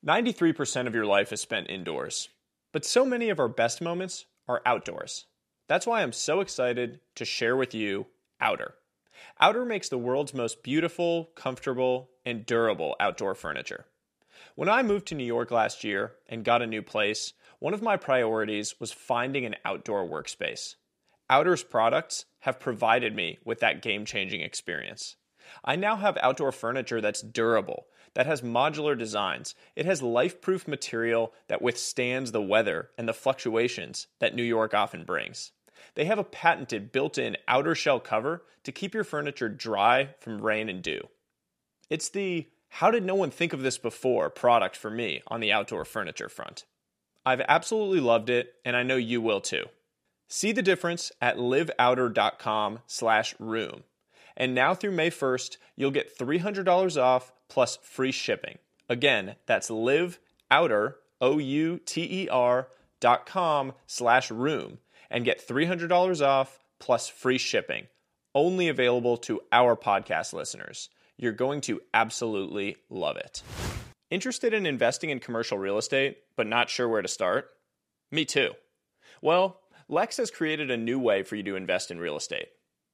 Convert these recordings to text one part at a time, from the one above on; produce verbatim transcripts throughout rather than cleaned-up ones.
ninety-three percent of your life is spent indoors, but so many of our best moments are outdoors. That's why I'm so excited to share with you Outer. Outer makes the world's most beautiful, comfortable, and durable outdoor furniture. When I moved to New York last year and got a new place, one of my priorities was finding an outdoor workspace. Outer's products have provided me with that game-changing experience. I now have outdoor furniture that's durable, that has modular designs. It has life-proof material that withstands the weather and the fluctuations that New York often brings. They have a patented built-in outer shell cover to keep your furniture dry from rain and dew. It's the "how did no one think of this before" product for me on the outdoor furniture front. I've absolutely loved it, and I know you will too. See the difference at liveouter.com slash room. And now through May first, you'll get three hundred dollars off plus free shipping. Again, that's liveouter, O U T E R dot com slash room, and get three hundred dollars off plus free shipping. Only available to our podcast listeners. You're going to absolutely love it. Interested in investing in commercial real estate, but not sure where to start? Me too. Well, Lex has created a new way for you to invest in real estate.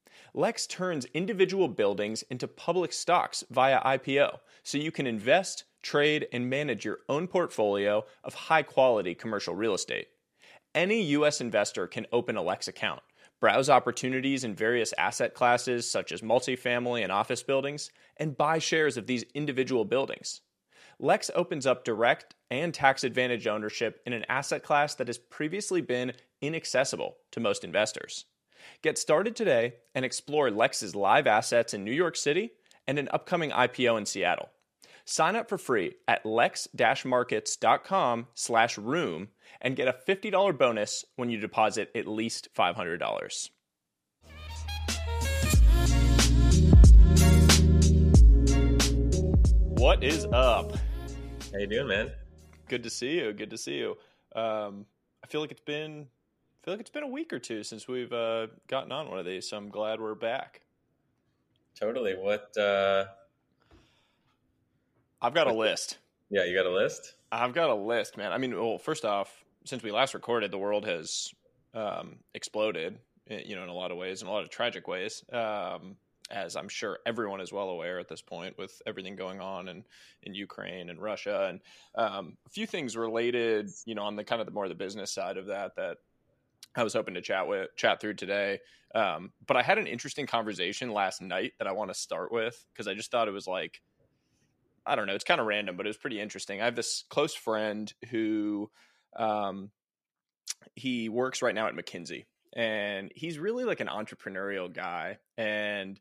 Lex turns individual buildings into public stocks via I P O, so you can invest, trade, and manage your own portfolio of high-quality commercial real estate. Any U S investor can open a Lex account, browse opportunities in various asset classes such as multifamily and office buildings, and buy shares of these individual buildings. Lex opens up direct and tax-advantaged ownership in an asset class that has previously been inaccessible to most investors. Get started today and explore Lex's live assets in New York City and an upcoming I P O in Seattle. Sign up for free at lex-markets.com slash room and get a fifty dollars bonus when you deposit at least five hundred dollars. What is up? How you doing, man? Good to see you. Good to see you. Um, I feel like it's been I feel like it's been a week or two since we've uh, gotten on one of these, so I'm glad we're back. Totally. What? Uh, I've got a list. Yeah, you got a list? I've got a list, man. I mean, well, first off, since we last recorded, the world has um, exploded, you know, in a lot of ways, in a lot of tragic ways, um, as I'm sure everyone is well aware at this point with everything going on in, in Ukraine and Russia. And um, a few things related, you know, on the kind of the more the business side of that, that I was hoping to chat with, chat through today. Um, but I had an interesting conversation last night that I want to start with because I just thought it was like, I don't know, it's kind of random, but it was pretty interesting. I have this close friend who um, he works right now at McKinsey, and he's really like an entrepreneurial guy. And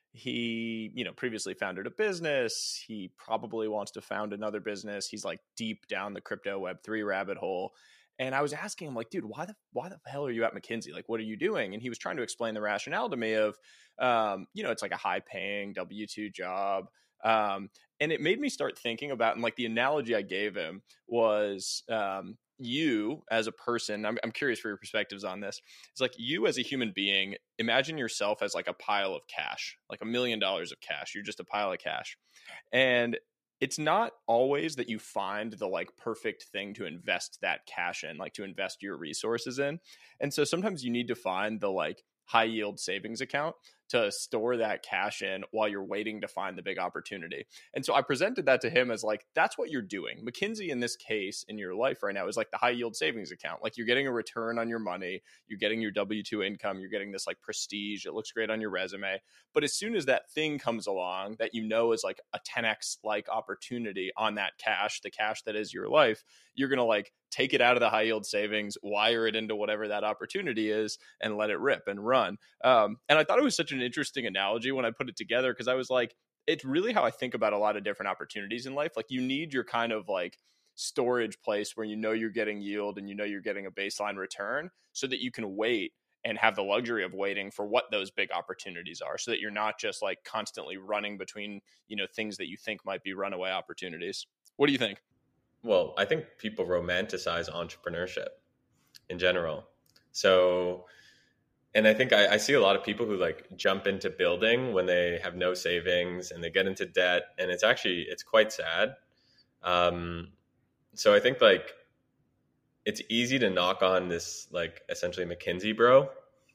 he, you know, previously founded a business. He probably wants to found another business. He's like deep down the crypto Web three rabbit hole. And I was asking him, like, dude, why the why the hell are you at McKinsey? Like, what are you doing? And he was trying to explain the rationale to me of, um, you know, it's like a high paying W two job. Um, and it made me start thinking about, and like the analogy I gave him was, um, you as a person, I'm, I'm curious for your perspectives on this. It's like you as a human being, imagine yourself as like a pile of cash, like a million dollars of cash. You're just a pile of cash. And it's not always that you find the like perfect thing to invest that cash in, like to invest your resources in. And so sometimes you need to find the like high yield savings account to store that cash in while you're waiting to find the big opportunity. And so I presented that to him as like, that's what you're doing. McKinsey in this case in your life right now is like the high yield savings account. Like you're getting a return on your money, you're getting your W two income, you're getting this like prestige. It looks great on your resume. But as soon as that thing comes along that you know is like a ten X like opportunity on that cash, the cash that is your life, you're going to like take it out of the high yield savings, wire it into whatever that opportunity is, and let it rip and run. Um, and I thought it was such an interesting analogy when I put it together, because I was like, it's really how I think about a lot of different opportunities in life. Like you need your kind of like storage place where you know you're getting yield and you know you're getting a baseline return so that you can wait and have the luxury of waiting for what those big opportunities are, so that you're not just like constantly running between, you know, things that you think might be runaway opportunities. What do you think? Well, I think people romanticize entrepreneurship in general. So, and I think I, I see a lot of people who like jump into building when they have no savings and they get into debt, and it's actually, it's quite sad. Um, so I think like it's easy to knock on this like essentially McKinsey bro.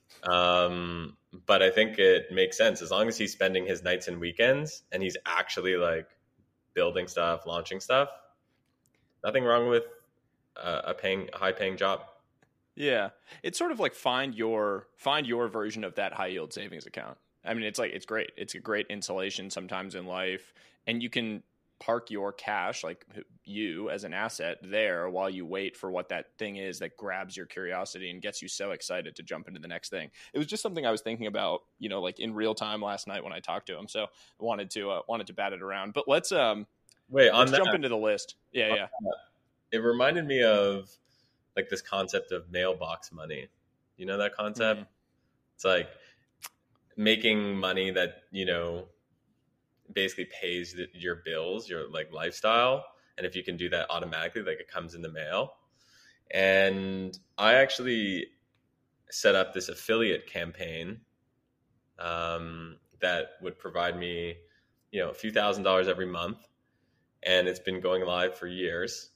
Um, but I think it makes sense as long as he's spending his nights and weekends and he's actually like building stuff, launching stuff. Nothing wrong with uh, a paying, a high paying job. Yeah, it's sort of like find your find your version of that high yield savings account. I mean, it's like it's great. It's a great insulation sometimes in life, and you can park your cash, like you as an asset, there while you wait for what that thing is that grabs your curiosity and gets you so excited to jump into the next thing. It was just something I was thinking about, you know, like in real time last night when I talked to him. So I wanted to uh, wanted to bat it around. But let's um wait on let's that, jump into the list. Yeah, yeah. That, it reminded me of like this concept of mailbox money. You know that concept? Mm. It's like making money that, you know, basically pays the, your bills, your like lifestyle. And if you can do that automatically, like it comes in the mail. And I actually set up this affiliate campaign um, that would provide me, you know, a few thousand dollars every month. And it's been going live for years.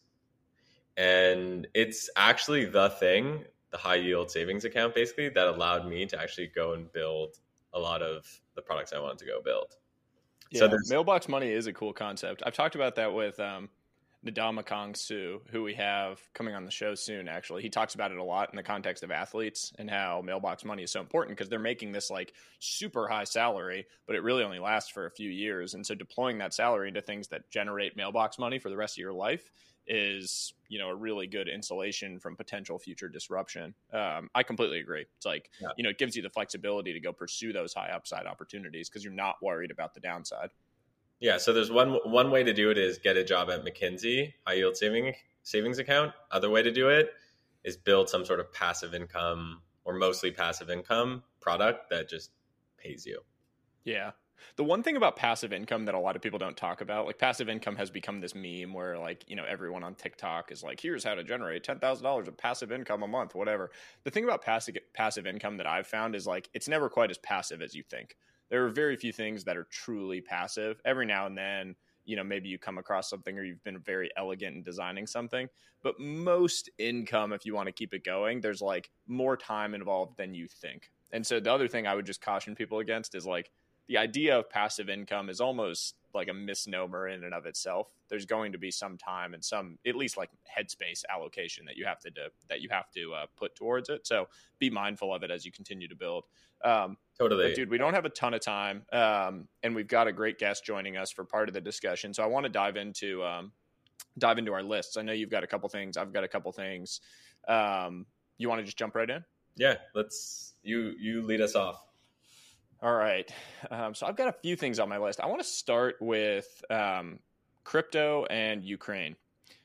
And it's actually the thing, the high yield savings account, basically, that allowed me to actually go and build a lot of the products I wanted to go build. Yeah, so mailbox money is a cool concept. I've talked about that with um, Nadama Su, who we have coming on the show soon, actually. He talks about it a lot in the context of athletes and how mailbox money is so important because they're making this like super high salary, but it really only lasts for a few years. And so deploying that salary into things that generate mailbox money for the rest of your life is, you know, a really good insulation from potential future disruption. Um, I completely agree. It's like, yeah. you know, it gives you the flexibility to go pursue those high upside opportunities because you're not worried about the downside. Yeah. So there's one, one way to do it is get a job at McKinsey, high yield saving savings account. Other way to do it is build some sort of passive income or mostly passive income product that just pays you. Yeah. The one thing about passive income that a lot of people don't talk about, like passive income has become this meme where like, you know, everyone on TikTok is like, here's how to generate ten thousand dollars of passive income a month, whatever. The thing about passive passive income that I've found is like, it's never quite as passive as you think. There are very few things that are truly passive. Every now and then, you know, maybe you come across something or you've been very elegant in designing something, but most income, if you want to keep it going, there's like more time involved than you think. And so the other thing I would just caution people against is like, the idea of passive income is almost like a misnomer in and of itself. There's going to be some time and some, at least like headspace allocation that you have to do, that you have to uh, put towards it. So be mindful of it as you continue to build. Um, totally, but dude. We don't have a ton of time, um, and we've got a great guest joining us for part of the discussion. So I want to dive into um, dive into our lists. I know you've got a couple things. I've got a couple things. Um, you want to just jump right in? Yeah, let's. You you lead us off. All right. Um, so I've got a few things on my list. I want to start with um, crypto and Ukraine.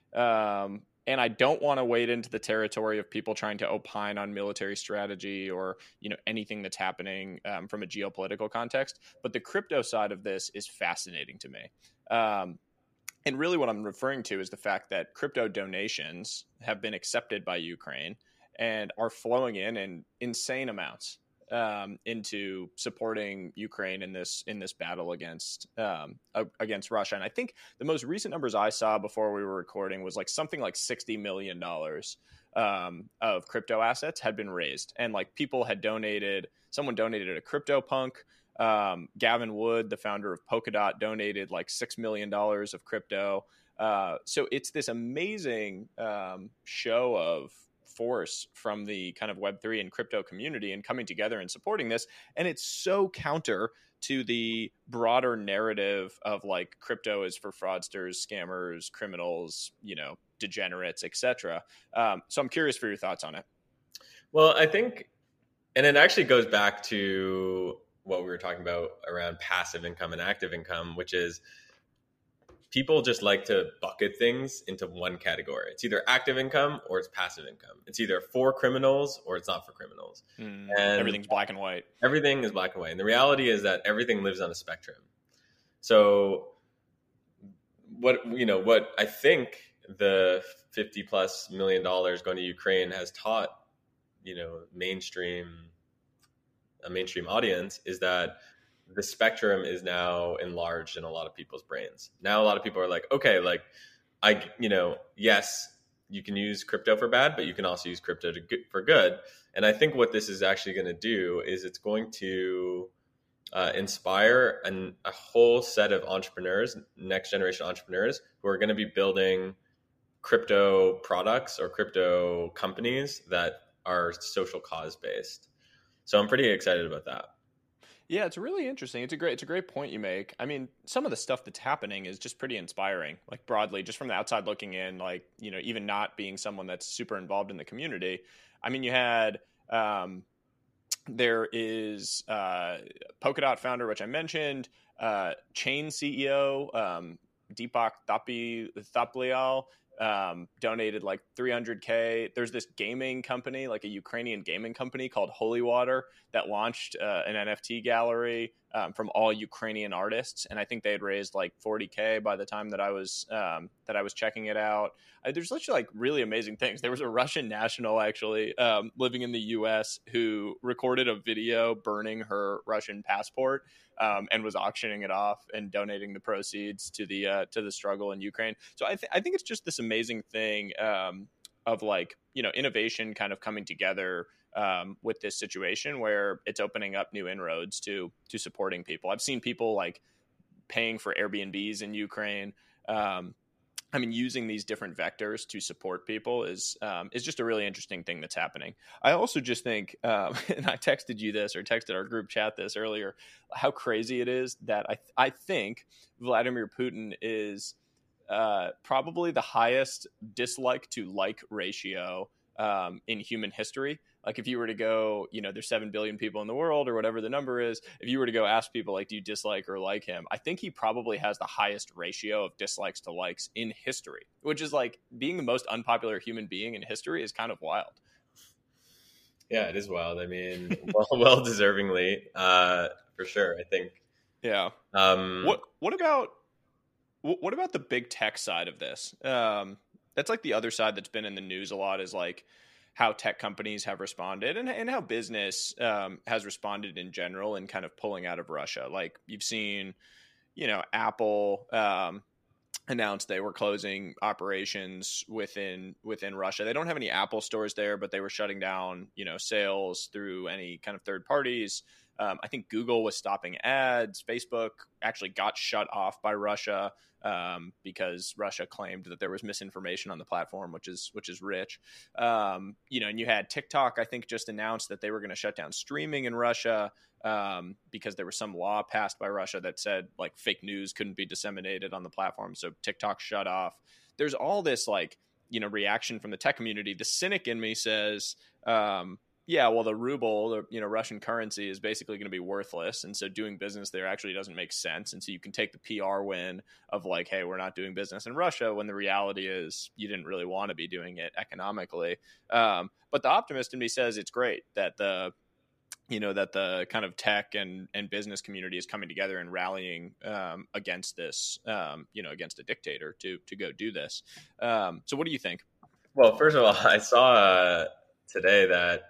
Um, and I don't want to wade into the territory of people trying to opine on military strategy or, you know, anything that's happening um, from a geopolitical context. But the crypto side of this is fascinating to me. Um, and really what I'm referring to is the fact that crypto donations have been accepted by Ukraine and are flowing in in insane amounts. Um, into supporting Ukraine in this in this battle against um, against Russia. And I think the most recent numbers I saw before we were recording was like something like sixty million dollars um, of crypto assets had been raised. And like people had donated, someone donated a CryptoPunk. Um, Gavin Wood, the founder of Polkadot, donated like six million dollars of crypto. Uh, so it's this amazing um, show of force from the kind of Web three and crypto community and coming together and supporting this. And it's so counter to the broader narrative of like crypto is for fraudsters, scammers, criminals, you know, degenerates, et cetera. Um, so I'm curious for your thoughts on it. Well, I think, and it actually goes back to what we were talking about around passive income and active income, which is people just like to bucket things into one category. It's either active income or it's passive income. It's either for criminals or it's not for criminals. Mm, and everything's black and white. Everything is black and white. And the reality is that everything lives on a spectrum. So what, you know, what I think the fifty plus million dollars going to Ukraine has taught, you know, mainstream, a mainstream audience is that the spectrum is now enlarged in a lot of people's brains. Now a lot of people are like, okay, like I, you know, yes, you can use crypto for bad, but you can also use crypto to, for good. And I think what this is actually going to do is it's going to uh, inspire an, a whole set of entrepreneurs, next generation entrepreneurs, who are going to be building crypto products or crypto companies that are social cause based. So I'm pretty excited about that. Yeah, it's really interesting. It's a great it's a great point you make. I mean, some of the stuff that's happening is just pretty inspiring. Like broadly, just from the outside looking in, like, you know, even not being someone that's super involved in the community. I mean, you had um there is uh Polkadot founder, which I mentioned, uh Chain C E O, um Deepak Thapi Thaplial, um, donated like three hundred K. There's this gaming company, like a Ukrainian gaming company called Holy Water, that launched uh, an N F T gallery um, from all Ukrainian artists, and I think they had raised like forty K by the time that I was um, that I was checking it out. Uh, there's literally like really amazing things. There was a Russian national actually um, living in the U S who recorded a video burning her Russian passport. Um, and was auctioning it off and donating the proceeds to the uh, to the struggle in Ukraine. So I, th- I think it's just this amazing thing um, of like, you know, innovation kind of coming together um, with this situation where it's opening up new inroads to to supporting people. I've seen people like paying for Airbnbs in Ukraine. Um, I mean, using these different vectors to support people is um, is just a really interesting thing that's happening. I also just think, um, and I texted you this or texted our group chat this earlier, how crazy it is that I th- I think Vladimir Putin is uh, probably the highest dislike to like ratio um, in human history. Like if you were to go, you know, there's seven billion people in the world or whatever the number is. If you were to go ask people, like, do you dislike or like him? I think he probably has the highest ratio of dislikes to likes in history, which is like being the most unpopular human being in history is kind of wild. Yeah, it is wild. I mean, well, well deservingly, uh, for sure. I think. Yeah. Um, what What about what about the big tech side of this? Um, that's like the other side that's been in the news a lot is like how tech companies have responded and, and how business um, has responded in general and kind of pulling out of Russia. Like you've seen, you know, Apple um, announced they were closing operations within within Russia. They don't have any Apple stores there, but they were shutting down, you know, sales through any kind of third parties. Um, I think Google was stopping ads. Facebook actually got shut off by Russia um, because Russia claimed that there was misinformation on the platform, which is which is rich. Um, you know, and you had TikTok, I think, just announced that they were going to shut down streaming in Russia um, because there was some law passed by Russia that said like fake news couldn't be disseminated on the platform. So TikTok shut off. There's all this like, you know, reaction from the tech community. The cynic in me says, um, yeah, well, the ruble, the, you know, Russian currency is basically going to be worthless. And so doing business there actually doesn't make sense. And so you can take the P R win of like, hey, we're not doing business in Russia when the reality is you didn't really want to be doing it economically. Um, but the optimist in me says it's great that the, you know, that the kind of tech and, and business community is coming together and rallying um, against this, um, you know, against a dictator to, to go do this. Um, so what do you think? Well, first of all, I saw uh, today that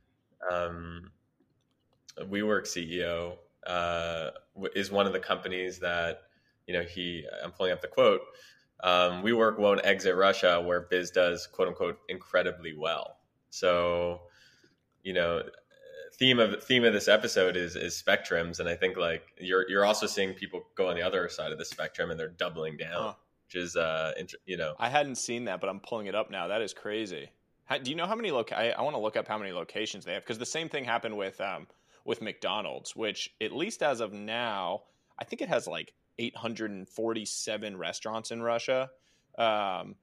um, WeWork C E O uh, is one of the companies that, you know, he, I'm pulling up the quote, um, WeWork won't exit Russia where Biz does, quote unquote, incredibly well. So, you know, theme of theme of this episode is is spectrums, and I think like you're you're also seeing people go on the other side of the spectrum and they're doubling down, huh. which is uh, int- you know, I hadn't seen that, but I'm pulling it up now. That is crazy. How, do you know how many loc? I, I want to look up how many locations they have because the same thing happened with um with McDonald's, which at least as of now, I think it has like eight hundred forty-seven restaurants in Russia, um,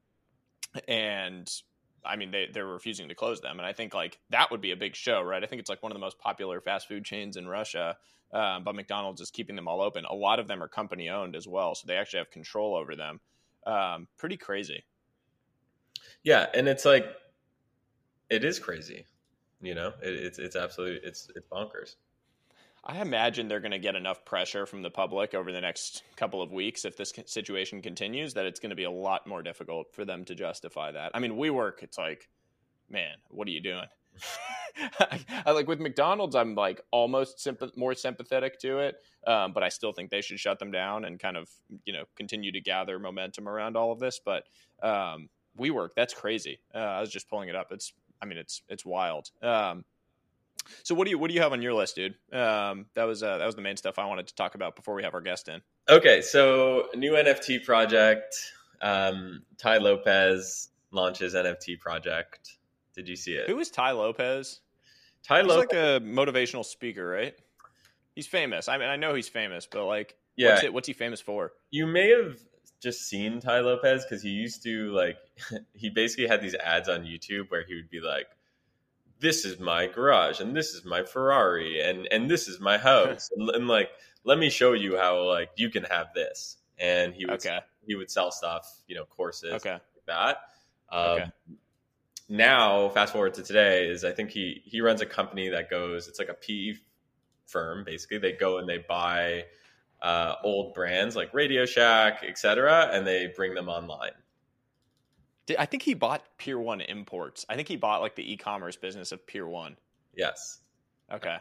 and I mean they they're refusing to close them, and I think like that would be a big show, right? I think it's like one of the most popular fast food chains in Russia, um, but McDonald's is keeping them all open. A lot of them are company owned as well, so they actually have control over them. Um, pretty crazy. Yeah, and it's like. It is crazy, you know. It, it's it's absolutely it's it's bonkers. I imagine they're going to get enough pressure from the public over the next couple of weeks if this situation continues that it's going to be a lot more difficult for them to justify that. I mean, WeWork, it's like, man, what are you doing? I, I like with McDonald's, I'm like almost sympath- more sympathetic to it, um, but I still think they should shut them down and kind of, you know, continue to gather momentum around all of this. But um, WeWork, that's crazy. Uh, I was just pulling it up. It's, I mean, it's it's wild. Um, so what do you what do you have on your list, dude? Um, that was uh, that was the main stuff I wanted to talk about before we have our guest in. Okay, so new N F T project. Um, Tai Lopez launches N F T project. Did you see it? Who is Tai Lopez? Tai He's Lopez, like a motivational speaker, right? He's famous. I mean, I know he's famous, but like, yeah, what's it? What's he famous for? you may have just seen Tai Lopez because he used to like he basically had these ads on YouTube where he would be like, "This is my garage, and this is my Ferrari, and and this is my house, and, and like let me show you how like you can have this." And he would Okay. he would sell stuff, you know, courses, Okay. like that. Um, Okay. Now, fast forward to today, is I think he he runs a company that goes. It's like a P E firm, basically. They go and they buy uh, old brands like Radio Shack, et cetera, and they bring them online. Did- I think he bought Pier One Imports. I think he bought like the e-commerce business of Pier One. Yes. Okay.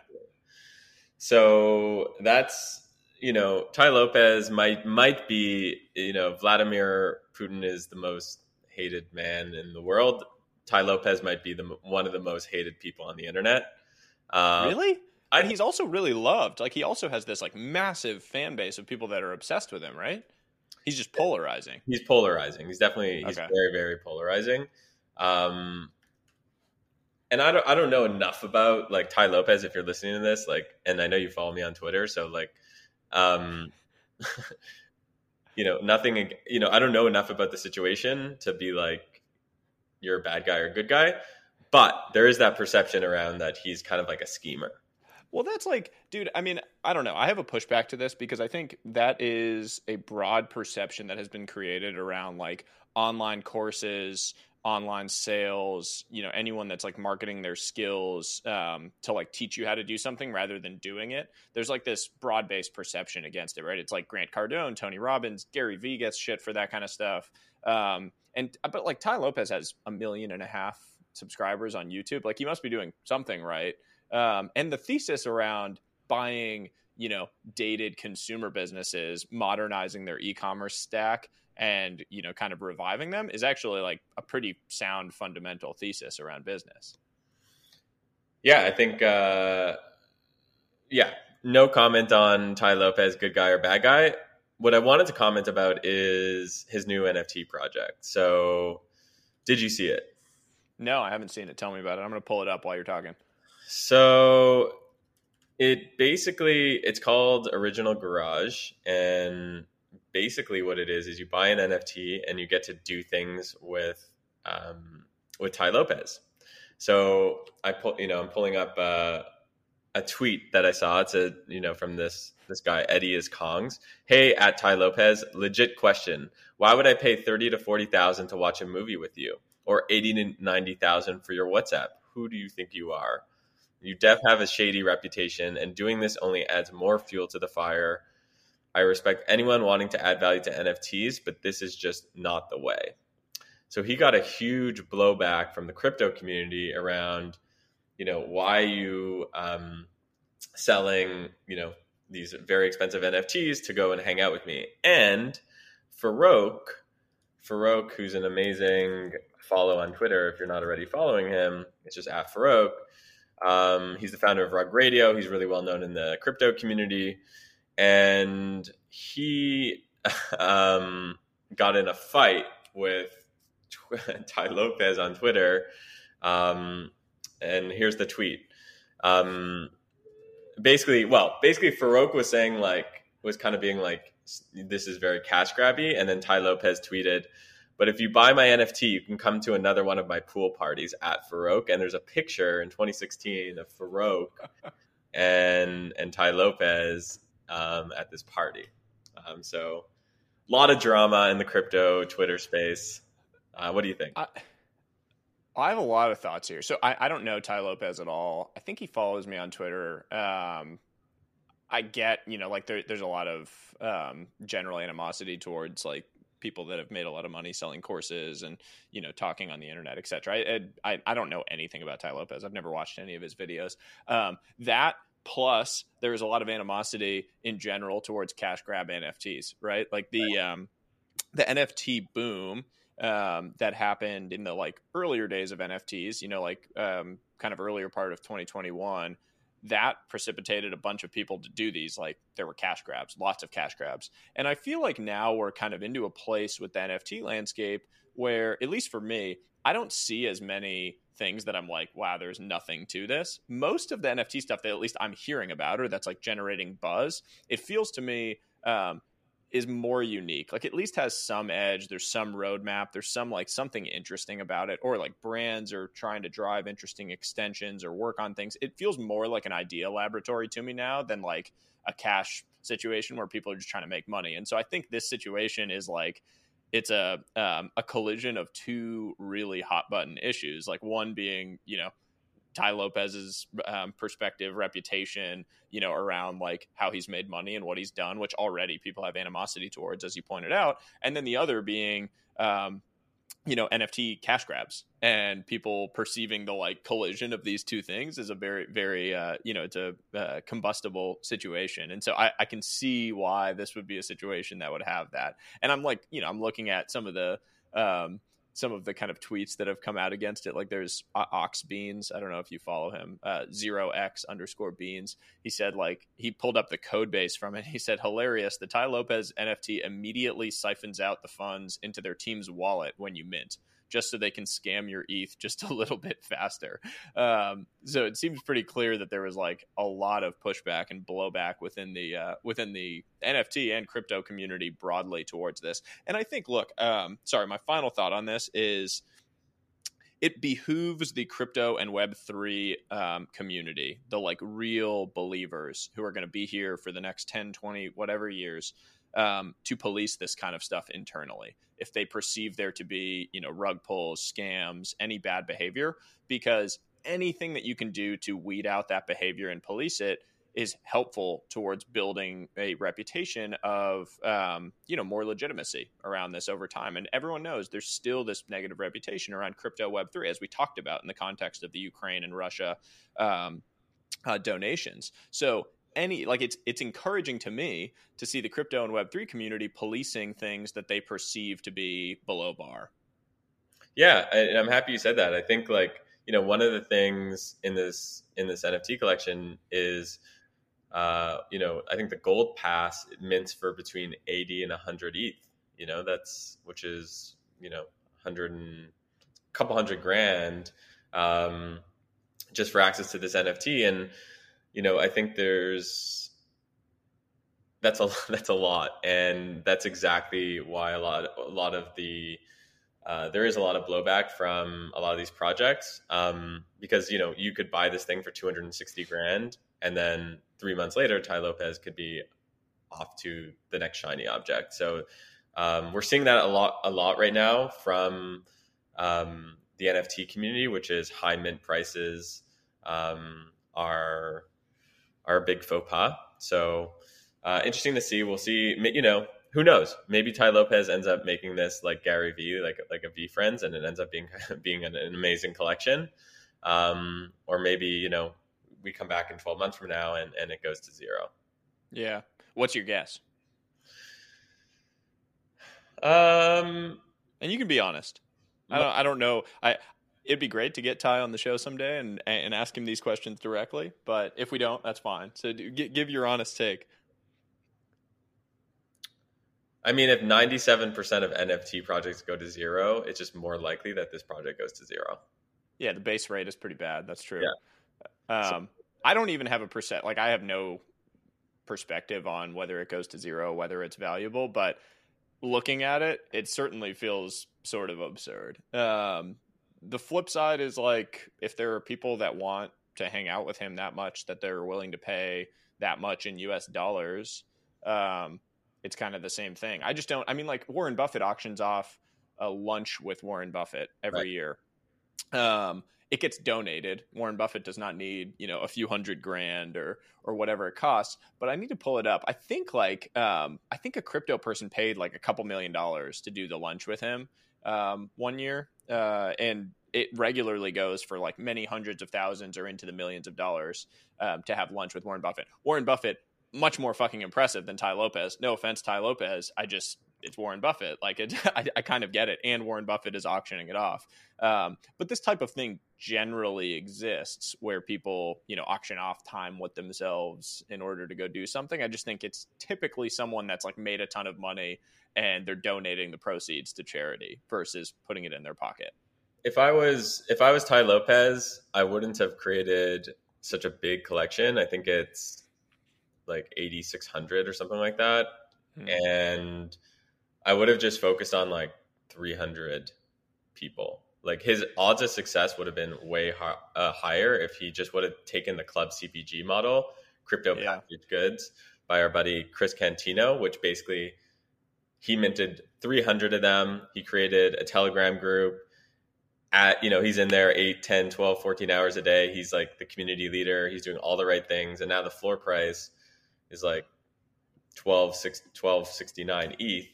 So that's, you know, Tai Lopez might might be, you know, Vladimir Putin is the most hated man in the world. Tai Lopez might be the one of the most hated people on the internet. Um, Really? I- And he's also really loved. Like he also has this like massive fan base of people that are obsessed with him, right? He's just polarizing. He's polarizing. He's definitely he's Okay. very very polarizing. Um, and I don't I don't know enough about like Tai Lopez if you're listening to this, like, and I know you follow me on Twitter, so like, um, you know, nothing. You know, I don't know enough about the situation to be like you're a bad guy or a good guy, but there is that perception around that he's kind of like a schemer. Well, that's like, dude, I mean, I don't know. I have a pushback to this because I think that is a broad perception that has been created around like online courses, online sales, you know, anyone that's like marketing their skills um, to like teach you how to do something rather than doing it. There's like this broad based perception against it, right? It's like Grant Cardone, Tony Robbins, Gary Vee gets shit for that kind of stuff. Um, and, but like Tai Lopez has a million and a half subscribers on YouTube. Like he must be doing something right. Um, and the thesis around buying, you know, dated consumer businesses, modernizing their e-commerce stack and, you know, kind of reviving them is actually like a pretty sound fundamental thesis around business. Yeah, I think, uh, yeah, no comment on Tai Lopez, good guy or bad guy. What I wanted to comment about is his new N F T project. So did you see it? No, I haven't seen it. Tell me about it. I'm going to pull it up while you're talking. So it basically, it's called Original Garage. And basically what it is, is you buy an N F T and you get to do things with, um, with Tai Lopez. So I pull, you know, I'm pulling up uh, a tweet that I saw. It's a, you know, from this, this guy, Eddie is Kongs. Hey, at Tai Lopez, legit question. Why would I pay thirty to forty thousand to watch a movie with you? Or eighty to ninety thousand for your WhatsApp? Who do you think you are? You def have a shady reputation, and doing this only adds more fuel to the fire. I respect anyone wanting to add value to N F Ts, but this is just not the way. So he got a huge blowback from the crypto community around, you know, why you um, selling, you know, these very expensive N F Ts to go and hang out with me. And Farouk, Farouk, who's an amazing follow on Twitter, if you're not already following him, it's just at Farouk. Um, he's the founder of Rug Radio. He's really well known in the crypto community. And he um, got in a fight with Tai Lopez on Twitter. Um, and here's the tweet. Um, basically, well, basically Farouk was saying like, was kind of being like, this is very cash grabby. And then Tai Lopez tweeted, but if you buy my N F T, you can come to another one of my pool parties at Farouk. And there's a picture in twenty sixteen of Farouk and, and Tai Lopez um, at this party. Um, so a lot of drama in the crypto Twitter space. Uh, what do you think? I, I have a lot of thoughts here. So I, I don't know Tai Lopez at all. I think he follows me on Twitter. Um, I get, you know, like there, there's a lot of um, general animosity towards like people that have made a lot of money selling courses and, you know, talking on the internet, et cetera. I, I, I don't know anything about Tai Lopez. I've never watched any of his videos. Um, that plus there is a lot of animosity in general towards cash grab N F Ts, right? Like the, um, the N F T boom um, that happened in the like earlier days of N F Ts, you know, like um, kind of earlier part of twenty twenty-one, that precipitated a bunch of people to do these. Like there were cash grabs, lots of cash grabs. And I feel like now we're kind of into a place with the N F T landscape where, at least for me, I don't see as many things that I'm like, wow, there's nothing to this. Most of the N F T stuff that at least I'm hearing about, or that's like generating buzz, it feels to me um, is more unique. Like at least has some edge. There's some roadmap. There's some like something interesting about it, or like brands are trying to drive interesting extensions or work on things. It feels more like an idea laboratory to me now than like a cash situation where people are just trying to make money. And so I think this situation is like, it's a, um, a collision of two really hot button issues. Like one being, you know, Tai Lopez's um, perspective, reputation, you know, around like how he's made money and what he's done, which already people have animosity towards, as you pointed out. And then the other being, um, you know, N F T cash grabs, and people perceiving the like collision of these two things is a very, very, uh, you know, it's a uh, combustible situation. And so I, I can see why this would be a situation that would have that. And I'm like, you know, I'm looking at some of the, um, some of the kind of tweets that have come out against it. Like there's Ox Beans. I don't know if you follow him, uh, zero X underscore beans. He said like, he pulled up the code base from it. He said, hilarious. The Tai Lopez N F T immediately siphons out the funds into their team's wallet when you mint, just so they can scam your E T H just a little bit faster. Um, so it seems pretty clear that there was like a lot of pushback and blowback within the uh, within the N F T and crypto community broadly towards this. And I think, look, um, sorry, my final thought on this is it behooves the crypto and Web three um, community, the like real believers who are going to be here for the next ten, twenty, whatever years, Um, to police this kind of stuff internally if they perceive there to be, you know, rug pulls, scams, any bad behavior, because anything that you can do to weed out that behavior and police it is helpful towards building a reputation of, um, you know, more legitimacy around this over time. And everyone knows there's still this negative reputation around crypto Web three, as we talked about in the context of the Ukraine and Russia um, uh, donations. So any like it's it's encouraging to me to see the crypto and Web three community policing things that they perceive to be below bar. Yeah, and I'm happy you said that. I think like, you know, one of the things in this in this N F T collection is uh, you know, I think the gold pass it mints for between eighty and one hundred E T H. You know, that's which is, you know, one hundred and a couple hundred grand um, just for access to this N F T. And you know, I think there's that's a that's a lot, and that's exactly why a lot a lot of the uh, there is a lot of blowback from a lot of these projects um, because you know you could buy this thing for two hundred sixty grand, and then three months later, Tai Lopez could be off to the next shiny object. So um, we're seeing that a lot a lot right now from um, the N F T community, which is high mint prices um, are. are a big faux pas. So uh, interesting to see. We'll see, you know, who knows? Maybe Tai Lopez ends up making this like Gary Vee, like like a VeeFriends, and it ends up being being an, an amazing collection. Um, or maybe, you know, we come back in twelve months from now and, and it goes to zero. Yeah. What's your guess? Um, and you can be honest. I don't, I don't know. I, It'd be great to get Tai on the show someday and and ask him these questions directly. But if we don't, that's fine. So do, give your honest take. I mean, if ninety-seven percent of N F T projects go to zero, it's just more likely that this project goes to zero. Yeah, the base rate is pretty bad. That's true. Yeah. Um, so, I don't even have a percent. Like, I have no perspective on whether it goes to zero, whether it's valuable. But looking at it, it certainly feels sort of absurd. Um, the flip side is like, if there are people that want to hang out with him that much that they're willing to pay that much in U S dollars, um, it's kind of the same thing. I just don't, I mean, like Warren Buffett auctions off a lunch with Warren Buffett every right. year. um, it gets donated. Warren Buffett does not need, you know, a few hundred grand or or whatever it costs. But I need to pull it up. I think like um, I think a crypto person paid like a couple million dollars to do the lunch with him um, one year, uh, and it regularly goes for like many hundreds of thousands or into the millions of dollars um, to have lunch with Warren Buffett. Warren Buffett, much more fucking impressive than Tai Lopez. No offense, Tai Lopez. I just it's Warren Buffett. Like it, I, I kind of get it. And Warren Buffett is auctioning it off. Um, but this type of thing generally exists where people, you know, auction off time with themselves in order to go do something. I just think it's typically someone that's like made a ton of money and they're donating the proceeds to charity versus putting it in their pocket. If I was if I was Tai Lopez, I wouldn't have created such a big collection. I think it's like eighty-six hundred or something like that. Hmm. And I would have just focused on like three hundred people. Like his odds of success would have been way hi- uh, higher if he just would have taken the club C P G model, crypto yeah. packaged goods, by our buddy Chris Cantino, which basically he minted three hundred of them. He created a Telegram group. At, you know, he's in there eight, ten, twelve, fourteen hours a day. He's like the community leader. He's doing all the right things. And now the floor price is like twelve sixty-nine E T H.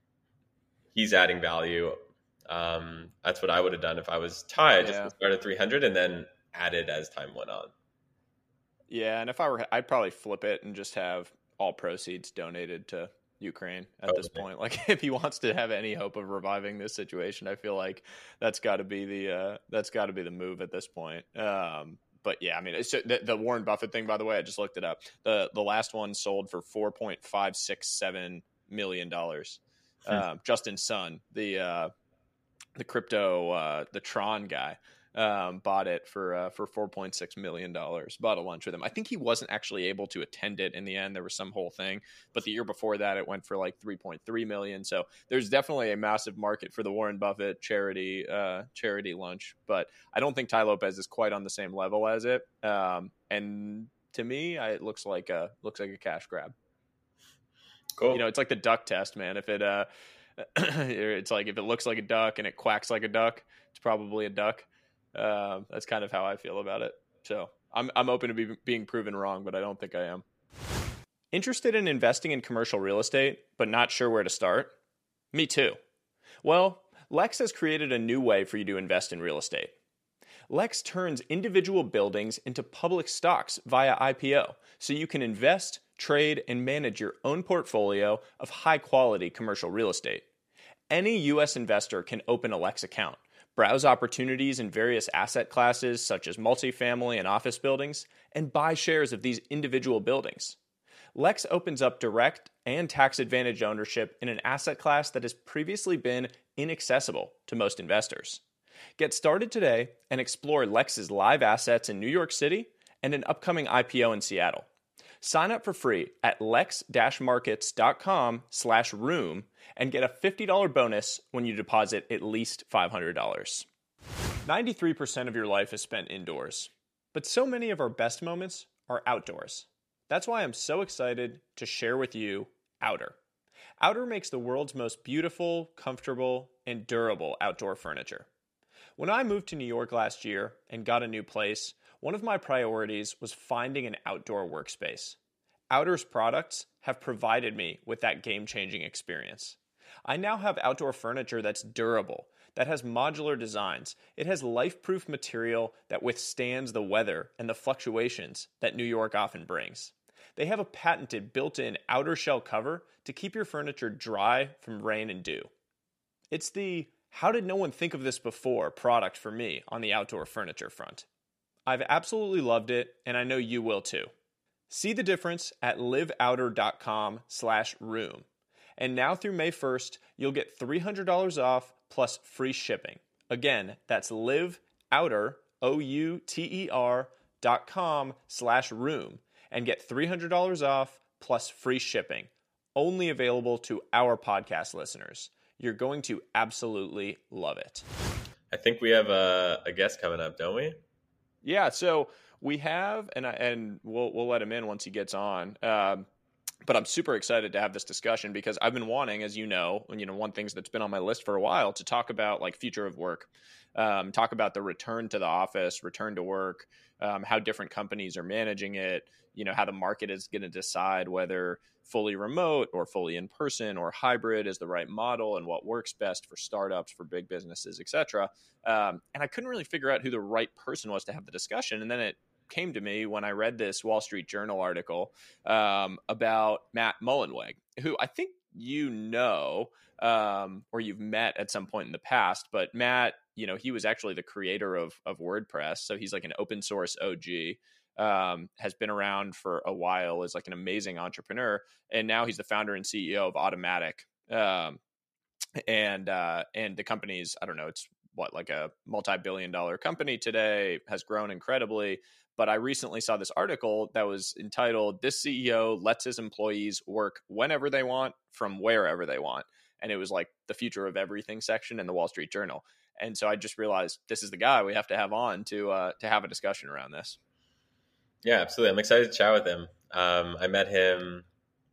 He's adding value. Um, that's what I would have done if I was Tai. I just yeah. started three hundred and then added as time went on. Yeah, and if I were, I'd probably flip it and just have all proceeds donated to Ukraine at okay. this point. Like if he wants to have any hope of reviving this situation, I feel like that's got to be the uh, that's got to be the move at this point. Um, but yeah, I mean, it's, the, the Warren Buffett thing, by the way, I just looked it up. the The last one sold for four point five six seven million dollars. Hmm. Um, Justin Sun, the uh, the crypto uh, the Tron guy, um, bought it for uh, for four point six million dollars. Bought a lunch with him. I think he wasn't actually able to attend it in the end. There was some whole thing, but the year before that, it went for like three point three million. So there's definitely a massive market for the Warren Buffett charity uh, charity lunch. But I don't think Tai Lopez is quite on the same level as it. Um, and to me, I, it looks like a looks like a cash grab. Cool. You know, it's like the duck test, man. If it uh, it's like if it looks like a duck and it quacks like a duck, it's probably a duck. Um, that's kind of how I feel about it. So I'm I'm open to be, being proven wrong, but I don't think I am. Interested in investing in commercial real estate, but not sure where to start? Me too. Well, Lex has created a new way for you to invest in real estate. Lex turns individual buildings into public stocks via I P O, so you can invest, trade, and manage your own portfolio of high-quality commercial real estate. Any U S investor can open a Lex account, browse opportunities in various asset classes such as multifamily and office buildings, and buy shares of these individual buildings. Lex opens up direct and tax-advantaged ownership in an asset class that has previously been inaccessible to most investors. Get started today and explore Lex's live assets in New York City and an upcoming I P O in Seattle. Sign up for free at lex-markets.com slash room and get a fifty dollars bonus when you deposit at least five hundred dollars. ninety-three percent of your life is spent indoors, but so many of our best moments are outdoors. That's why I'm so excited to share with you Outer. Outer makes the world's most beautiful, comfortable, and durable outdoor furniture. When I moved to New York last year and got a new place, one of my priorities was finding an outdoor workspace. Outer's products have provided me with that game-changing experience. I now have outdoor furniture that's durable, that has modular designs. It has life-proof material that withstands the weather and the fluctuations that New York often brings. They have a patented built-in outer shell cover to keep your furniture dry from rain and dew. It's the "how did no one think of this before" product for me on the outdoor furniture front. I've absolutely loved it, and I know you will too. See the difference at liveouter.com slash room. And now through May first, you'll get three hundred dollars off plus free shipping. Again, that's liveouter, O U T E R, dot com slash room, and get three hundred dollars off plus free shipping. Only available to our podcast listeners. You're going to absolutely love it. I think we have a, a guest coming up, don't we? Yeah, so we have, and I, and we'll we'll let him in once he gets on. Um, but I'm super excited to have this discussion because I've been wanting, as you know, and you know, one things that's been on my list for a while to talk about like future of work, um, talk about the return to the office, return to work, um, how different companies are managing it, you know, how the market is going to decide whether fully remote or fully in person or hybrid is the right model and what works best for startups, for big businesses, et cetera. Um, and I couldn't really figure out who the right person was to have the discussion. And then it came to me when I read this Wall Street Journal article um, about Matt Mullenweg, who I think you know um, or you've met at some point in the past. But Matt, you know, he was actually the creator of of WordPress, so he's like an open source O G. Um, has been around for a while, is like an amazing entrepreneur, and now he's the founder and C E O of Automattic. Um, and uh, and the company's, I don't know, it's what, like a multi-billion dollar company today, has grown incredibly. But I recently saw this article that was entitled, "This C E O lets his employees work whenever they want from wherever they want." And it was like the future of everything section in the Wall Street Journal. And so I just realized this is the guy we have to have on to uh, to have a discussion around this. Yeah, absolutely. I'm excited to chat with him. Um, I met him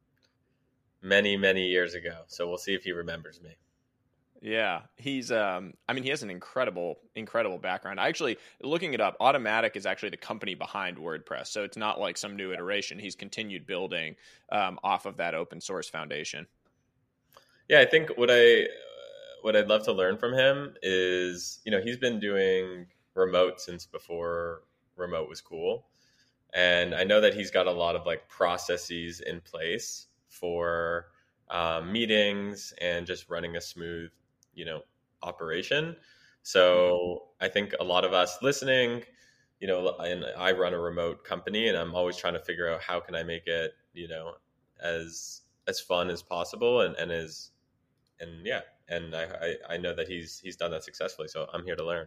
many, many years ago, so we'll see if he remembers me. Yeah, he's, um, I mean, he has an incredible, incredible background. I actually, looking it up, Automattic is actually the company behind WordPress. So it's not like some new iteration. He's continued building um, off of that open source foundation. Yeah, I think what I, what I'd love to learn from him is, you know, he's been doing remote since before remote was cool. And I know that he's got a lot of like processes in place for um, meetings and just running a smooth, you know, operation. So I think a lot of us listening, you know, and I run a remote company, and I'm always trying to figure out how can I make it, you know, as as fun as possible, and and as and yeah, and I I, I know that he's he's done that successfully. So I'm here to learn.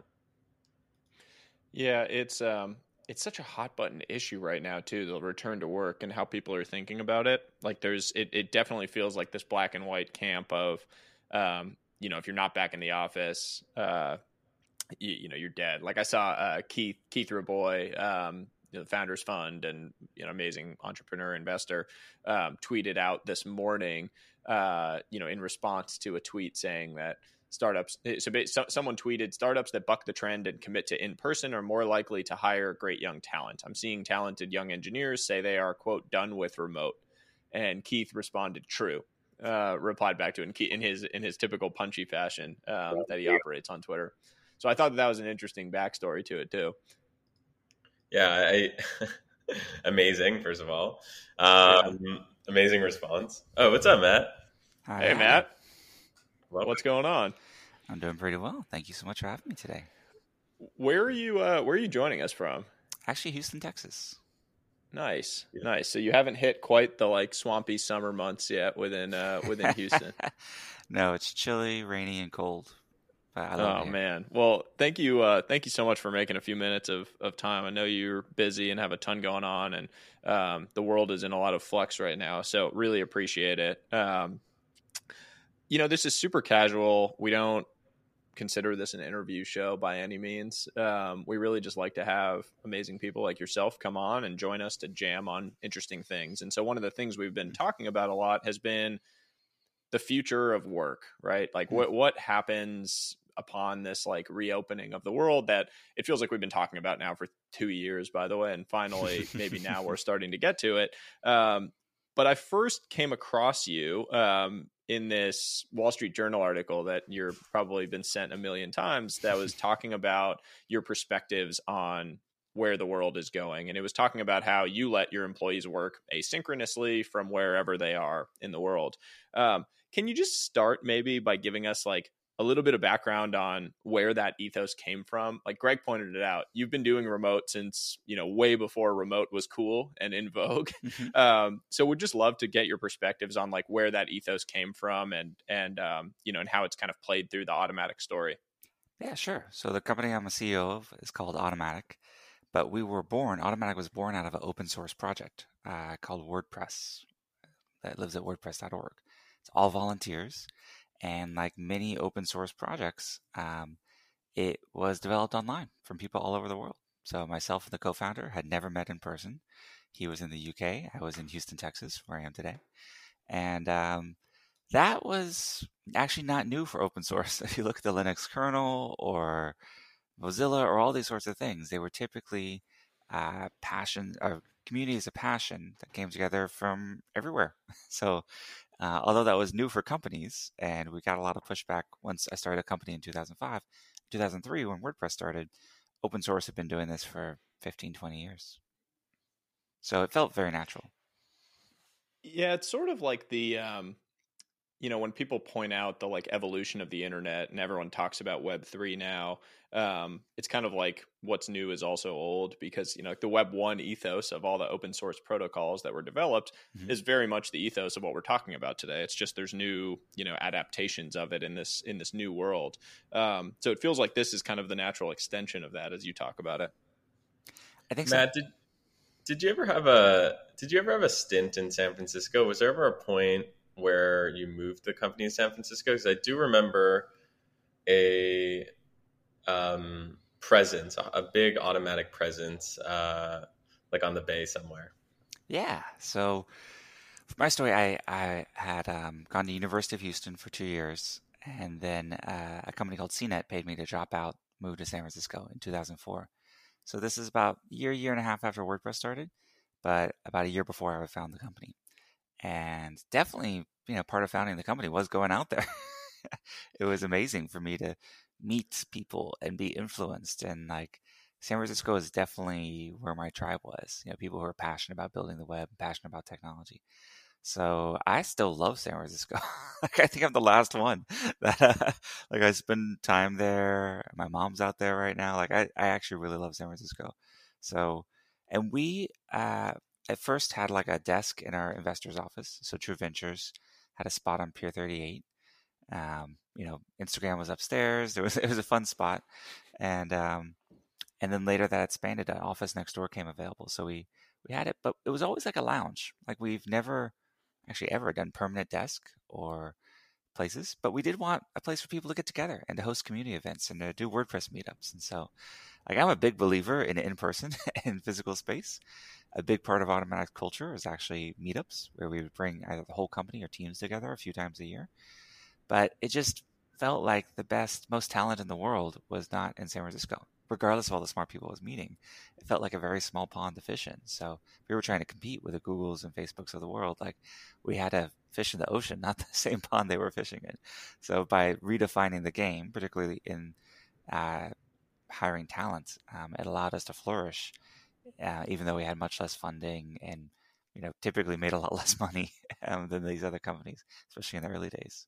Yeah, it's um it's such a hot button issue right now too, the return to work and how people are thinking about it. Like there's it, it definitely feels like this black and white camp of um, you know, if you're not back in the office, uh you, you know, you're dead. Like I saw uh Keith Keith Raboy, um, you know, the Founders Fund and you know, amazing entrepreneur investor, um, tweeted out this morning, uh, you know, in response to a tweet saying that startups. So, so someone tweeted, "Startups that buck the trend and commit to in person are more likely to hire great young talent. I'm seeing talented young engineers say they are, quote, done with remote." And Keith responded, "True." Uh, replied back to it in, in his in his typical punchy fashion um, that he operates on Twitter. So I thought that, that was an interesting backstory to it too. Yeah, I, amazing. First of all, um, yeah. Amazing response. Oh, what's up, Matt? Hi, hey, hi. Matt. Well, what's going on? I'm doing pretty well. Thank you so much for having me today. Where are you? Uh, where are you joining us from? Actually, Houston, Texas. Nice, yeah. Nice. So you haven't hit quite the like swampy summer months yet within uh, within Houston. No, it's chilly, rainy, and cold. I love oh man! Well, thank you, uh, thank you so much for making a few minutes of, of time. I know you're busy and have a ton going on, and um, the world is in a lot of flux right now. So really appreciate it. Um, you know, this is super casual. We don't consider this an interview show by any means. Um, we really just like to have amazing people like yourself come on and join us to jam on interesting things. And so one of the things we've been talking about a lot has been the future of work, right? Like what what happens upon this like reopening of the world that it feels like we've been talking about now for two years, by the way, and finally maybe now we're starting to get to it. Um, but I first came across you um, in this Wall Street Journal article that you're probably been sent a million times that was talking about your perspectives on where the world is going. And it was talking about how you let your employees work asynchronously from wherever they are in the world. Um, can you just start maybe by giving us like a little bit of background on where that ethos came from? Like Greg pointed it out, you've been doing remote since, you know, way before remote was cool and in vogue. Mm-hmm. Um, so we'd just love to get your perspectives on like where that ethos came from and, and, um, you know, and how it's kind of played through the Automattic story. Yeah, sure. So the company I'm a C E O of is called Automattic, but we were born, Automattic was born out of an open source project uh, called WordPress that lives at WordPress dot org. It's all volunteers. And like many open source projects, um, it was developed online from people all over the world. So myself and the co-founder had never met in person. He was in the U K. I was in Houston, Texas, where I am today. And um, that was actually not new for open source. If you look at the Linux kernel or Mozilla or all these sorts of things, they were typically uh, passion or communities of passion that came together from everywhere. So uh, although that was new for companies, and we got a lot of pushback once I started a company in two thousand five, two thousand three when WordPress started, open source had been doing this for fifteen, twenty years. So it felt very natural. Yeah, it's sort of like the, um, you know, when people point out the like evolution of the internet and everyone talks about Web three now, um, it's kind of like what's new is also old, because, you know, like the Web one ethos of all the open source protocols that were developed mm-hmm. is very much the ethos of what we're talking about today. It's just there's new, you know, adaptations of it in this in this new world. Um, so it feels like this is kind of the natural extension of that as you talk about it. I think Matt, so. did did you ever have a did you ever have a stint in San Francisco? Was there ever a point where you moved the company in San Francisco? Because I do remember a um, presence, a big Automattic presence, uh, like on the Bay somewhere. Yeah. So for my story, I, I had um, gone to University of Houston for two years, and then uh, a company called C net paid me to drop out, move to San Francisco in two thousand four. So this is about a year, year and a half after WordPress started, but about a year before I found the company. And definitely, you know, part of founding the company was going out there. It was amazing for me to meet people and be influenced. And like San Francisco is definitely where my tribe was. You know, people who are passionate about building the web, passionate about technology. So I still love San Francisco. Like I think I'm the last one that uh, like I spend time there. My mom's out there right now. Like I, I actually really love San Francisco. So, and we uh, at first had like a desk in our investor's office. So True Ventures had a spot on Pier thirty-eight. Um, you know, Instagram was upstairs. It was it was a fun spot, and um, and then later that expanded. An office next door came available, so we we had it. But it was always like a lounge. Like we've never actually ever done permanent desk or places, but we did want a place for people to get together and to host community events and to do WordPress meetups. And so, like, I'm a big believer in in-person and physical space. A big part of Automattic culture is actually meetups, where we would bring either the whole company or teams together a few times a year. But it just felt like the best, most talent in the world was not in San Francisco. Regardless of all the smart people I was meeting, it felt like a very small pond to fish in. So if we were trying to compete with the Googles and Facebooks of the world, like we had to fish in the ocean, not the same pond they were fishing in. So by redefining the game, particularly in uh, hiring talent, um, it allowed us to flourish, uh, even though we had much less funding and, you know, typically made a lot less money um, than these other companies, especially in the early days.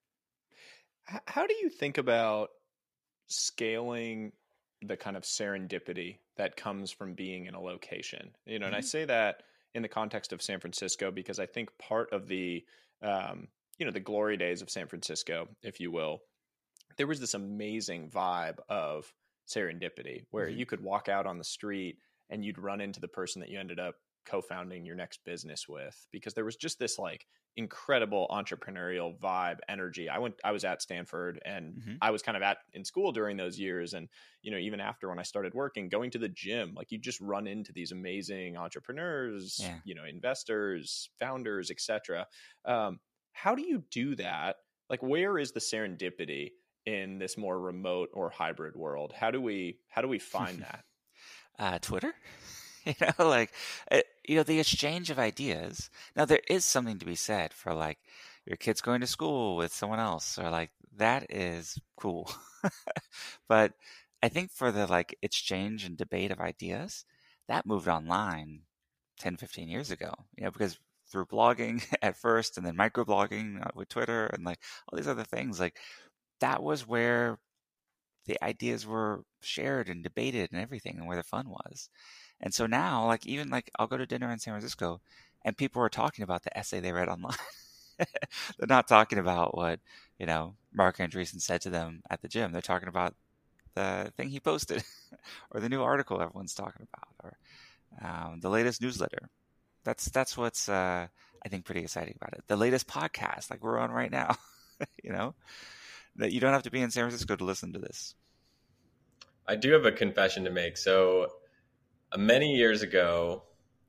How do you think about scaling the kind of serendipity that comes from being in a location? You know, and I say that in the context of San Francisco because I think part of the, um, you know, the glory days of San Francisco, if you will, there was this amazing vibe of serendipity where mm-hmm. you could walk out on the street and you'd run into the person that you ended up co-founding your next business with, because there was just this like incredible entrepreneurial vibe, energy. I went, I was at Stanford and mm-hmm. I was kind of at in school during those years. And, you know, even after when I started working, going to the gym, like you just run into these amazing entrepreneurs, yeah. you know, investors, founders, et cetera. Um, how do you do that? Like, where is the serendipity in this more remote or hybrid world? How do we, how do we find that? Uh, Twitter? You know, like, it, you know, the exchange of ideas. Now, there is something to be said for, like, your kid's going to school with someone else, or, like, that is cool. But I think for the, like, exchange and debate of ideas, that moved online ten, fifteen years ago, you know, because through blogging at first and then microblogging with Twitter and, like, all these other things, like, that was where the ideas were shared and debated and everything and where the fun was. And so now, like, even like I'll go to dinner in San Francisco and people are talking about the essay they read online. They're not talking about what, you know, Mark Andreessen said to them at the gym. They're talking about the thing he posted or the new article everyone's talking about or um, the latest newsletter. That's that's what's, uh, I think, pretty exciting about it. The latest podcast, like we're on right now, you know, that you don't have to be in San Francisco to listen to this. I do have a confession to make. So, Uh, many years ago,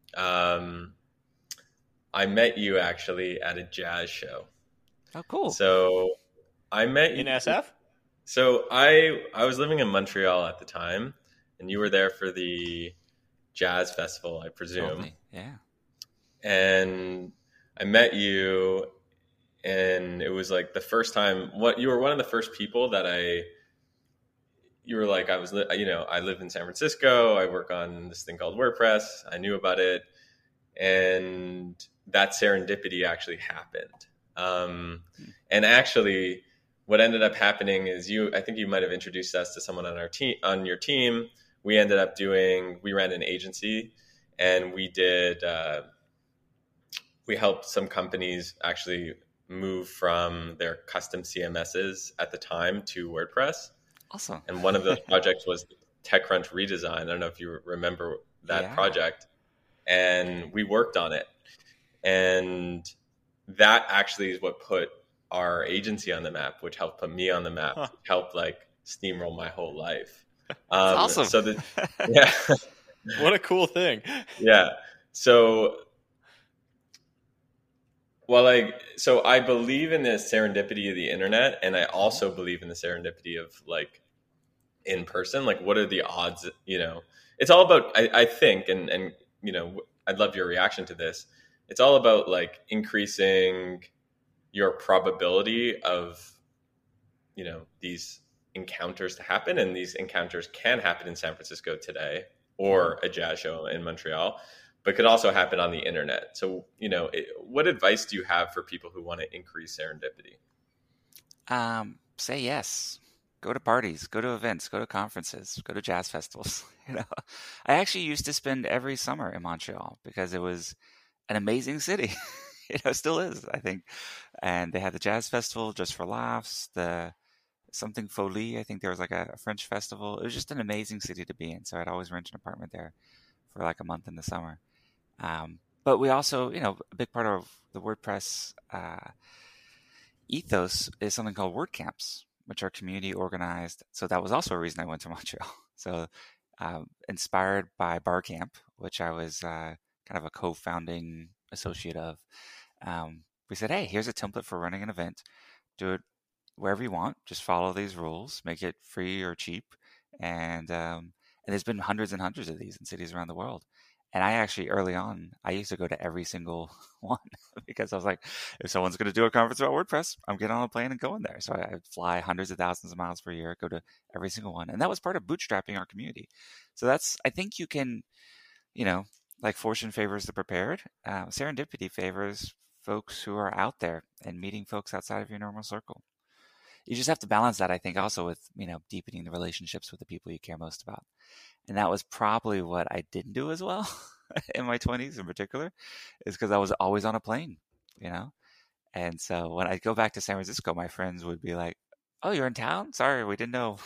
um, I met you actually at a jazz show. Oh, cool. So I met In you. S F? So I I was living in Montreal at the time, and you were there for the jazz festival, I presume. Totally. Yeah. And I met you, and it was like the first time. What you were one of the first people that I. You were like I was, li- you know, I live in San Francisco. I work on this thing called WordPress. I knew about it, and that serendipity actually happened. Um, and actually, what ended up happening is you. I think you might have introduced us to someone on our team, on your team. We ended up doing. We ran an agency, and we did. Uh, we helped some companies actually move from their custom C M Ss at the time to WordPress. Awesome. And one of those projects was TechCrunch redesign. I don't know if you remember that Yeah. project. And we worked on it. And that actually is what put our agency on the map, which helped put me on the map, Huh. helped like steamroll my whole life. Um, awesome. So the, yeah. What a cool thing. Yeah. So, well, like, so I believe in the serendipity of the internet, and I also believe in the serendipity of like in person. Like, what are the odds? You know, it's all about. I, I think, and and you know, I'd love your reaction to this. It's all about like increasing your probability of, you know, these encounters to happen, and these encounters can happen in San Francisco today, or a jazz show in Montreal, but could also happen on the internet. So, you know, it, what advice do you have for people who want to increase serendipity? Um, say yes. Go to parties, go to events, go to conferences, go to jazz festivals. You know, I actually used to spend every summer in Montreal because it was an amazing city. You know, still is, I think. And they had the jazz festival just for laughs, the something Folie. I think there was like a, a French festival. It was just an amazing city to be in. So I'd always rent an apartment there for like a month in the summer. Um, but we also, you know, a big part of the WordPress uh, ethos is something called WordCamps, which are community organized. So that was also a reason I went to Montreal. So um, inspired by Barcamp, which I was uh, kind of a co-founding associate of, um, we said, hey, here's a template for running an event. Do it wherever you want. Just follow these rules. Make it free or cheap. And um, and there's been hundreds and hundreds of these in cities around the world. And I actually, early on, I used to go to every single one because I was like, if someone's going to do a conference about WordPress, I'm getting on a plane and going there. So I would fly hundreds of thousands of miles per year, go to every single one. And that was part of bootstrapping our community. So that's, I think you can, you know, like fortune favors the prepared. Uh, serendipity favors folks who are out there and meeting folks outside of your normal circle. You just have to balance that, I think, also with, you know, deepening the relationships with the people you care most about. And that was probably what I didn't do as well in my twenties in particular, is because I was always on a plane, you know? And so when I go back to San Francisco, my friends would be like, oh, you're in town? Sorry, we didn't know.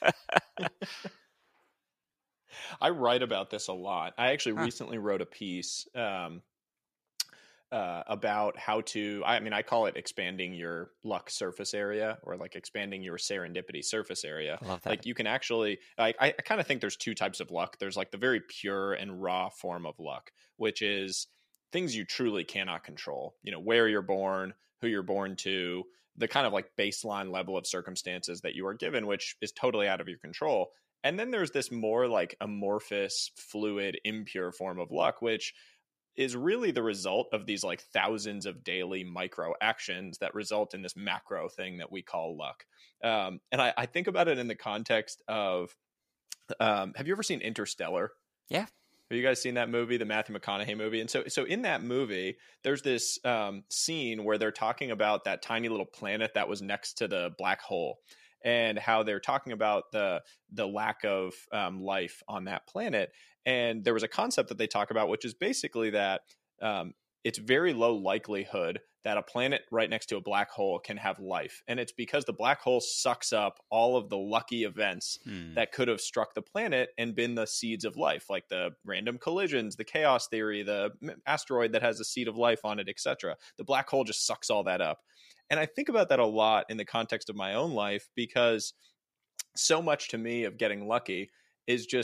I write about this a lot. I actually Huh. recently wrote a piece um, uh, about how to, I mean, I call it expanding your luck surface area, or like expanding your serendipity surface area. I love that. Like you can actually, like, I, I kind of think there's two types of luck. There's like the very pure and raw form of luck, which is things you truly cannot control. You know, where you're born, who you're born to, the kind of like baseline level of circumstances that you are given, which is totally out of your control. And then there's this more like amorphous, fluid, impure form of luck, which is really the result of these like thousands of daily micro actions that result in this macro thing that we call luck. Um, and I, I think about it in the context of, um, have you ever seen Interstellar? Yeah. Have you guys seen that movie, the Matthew McConaughey movie? And so, so in that movie, there's this um, scene where they're talking about that tiny little planet that was next to the black hole, and how they're talking about the the lack of um, life on that planet. And there was a concept that they talk about, which is basically that um, it's very low likelihood that a planet right next to a black hole can have life. And it's because the black hole sucks up all of the lucky events Hmm. that could have struck the planet and been the seeds of life, like the random collisions, the chaos theory, the asteroid that has a seed of life on it, et cetera. The black hole just sucks all that up. And I think about that a lot in the context of my own life, because so much to me of getting lucky is just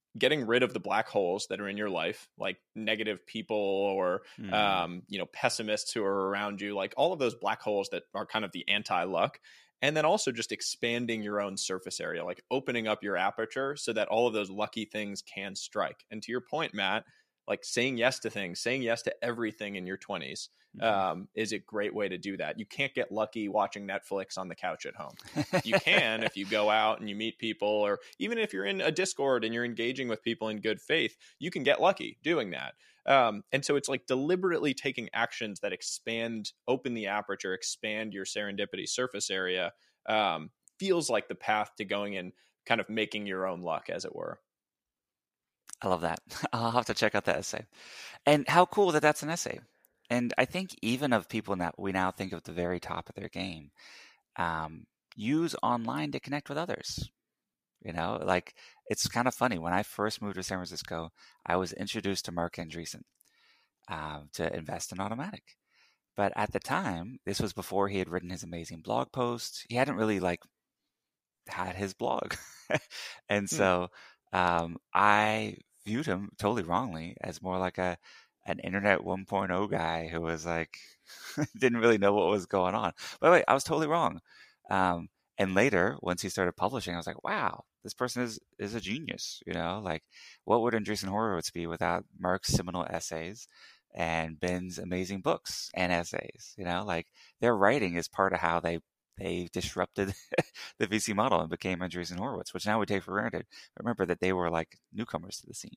getting rid of the black holes that are in your life, like negative people or, mm. um, you know, pessimists who are around you, like all of those black holes that are kind of the anti-luck. And then also just expanding your own surface area, like opening up your aperture so that all of those lucky things can strike. And to your point, Matt, like saying yes to things, saying yes to everything in your twenties mm-hmm. um, is a great way to do that. You can't get lucky watching Netflix on the couch at home. You can if you go out and you meet people, or even if you're in a Discord and you're engaging with people in good faith, you can get lucky doing that. Um, and so it's like deliberately taking actions that expand, open the aperture, expand your serendipity surface area, um, feels like the path to going and kind of making your own luck, as it were. I love that. I'll have to check out that essay. And how cool that that's an essay. And I think even of people that we now think of the very top of their game, um, use online to connect with others. You know, like it's kind of funny. When I first moved to San Francisco, I was introduced to Marc Andreessen uh, to invest in Automattic. But at the time, this was before he had written his amazing blog post. He hadn't really like had his blog. and hmm. so um, I viewed him totally wrongly as more like a an internet one point oh guy who was like, didn't really know what was going on. But wait, I was totally wrong. Um, and later, once he started publishing, I was like, wow, this person is, is a genius. You know, like what would Andreessen Horowitz be without Mark's seminal essays and Ben's amazing books and essays? You know, like their writing is part of how they they disrupted the V C model and became Andreessen Horowitz, which now we take for granted. But remember that they were like newcomers to the scene.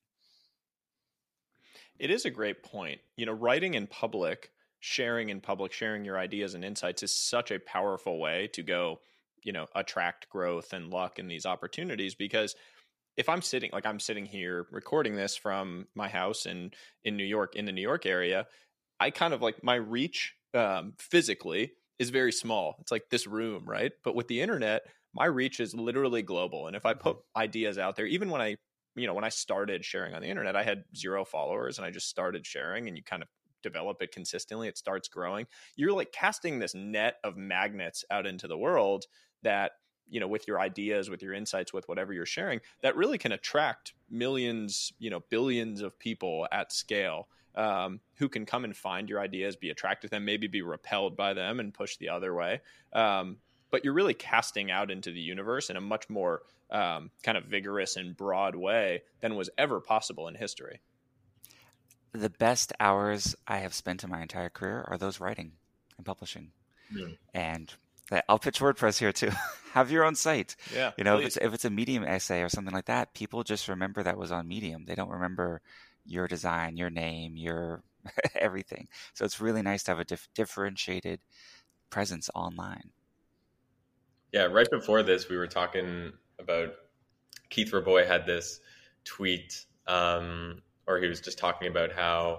It is a great point. You know, writing in public, sharing in public, sharing your ideas and insights is such a powerful way to go, you know, attract growth and luck in these opportunities. Because if I'm sitting, like I'm sitting here recording this from my house in, in New York, in the New York area, I kind of like my reach um, physically is very small. It's like this room, right? But with the internet, my reach is literally global. And if I put ideas out there, even when I, you know, when I started sharing on the internet, I had zero followers and I just started sharing, and you kind of develop it consistently. It starts growing. You're like casting this net of magnets out into the world that, you know, with your ideas, with your insights, with whatever you're sharing, that really can attract millions, you know, billions of people at scale. Um, who can come and find your ideas, be attracted to them, maybe be repelled by them and push the other way. Um, but you're really casting out into the universe in a much more um, kind of vigorous and broad way than was ever possible in history. The best hours I have spent in my entire career are those writing and publishing. Mm. And I'll pitch WordPress here too. Have your own site. Yeah, you know, if it's, if it's a Medium essay or something like that, people just remember that was on Medium. They don't remember your design, your name, your everything. So it's really nice to have a dif- differentiated presence online. Yeah, right before this, we were talking about Keith Raboy had this tweet, um, or he was just talking about how,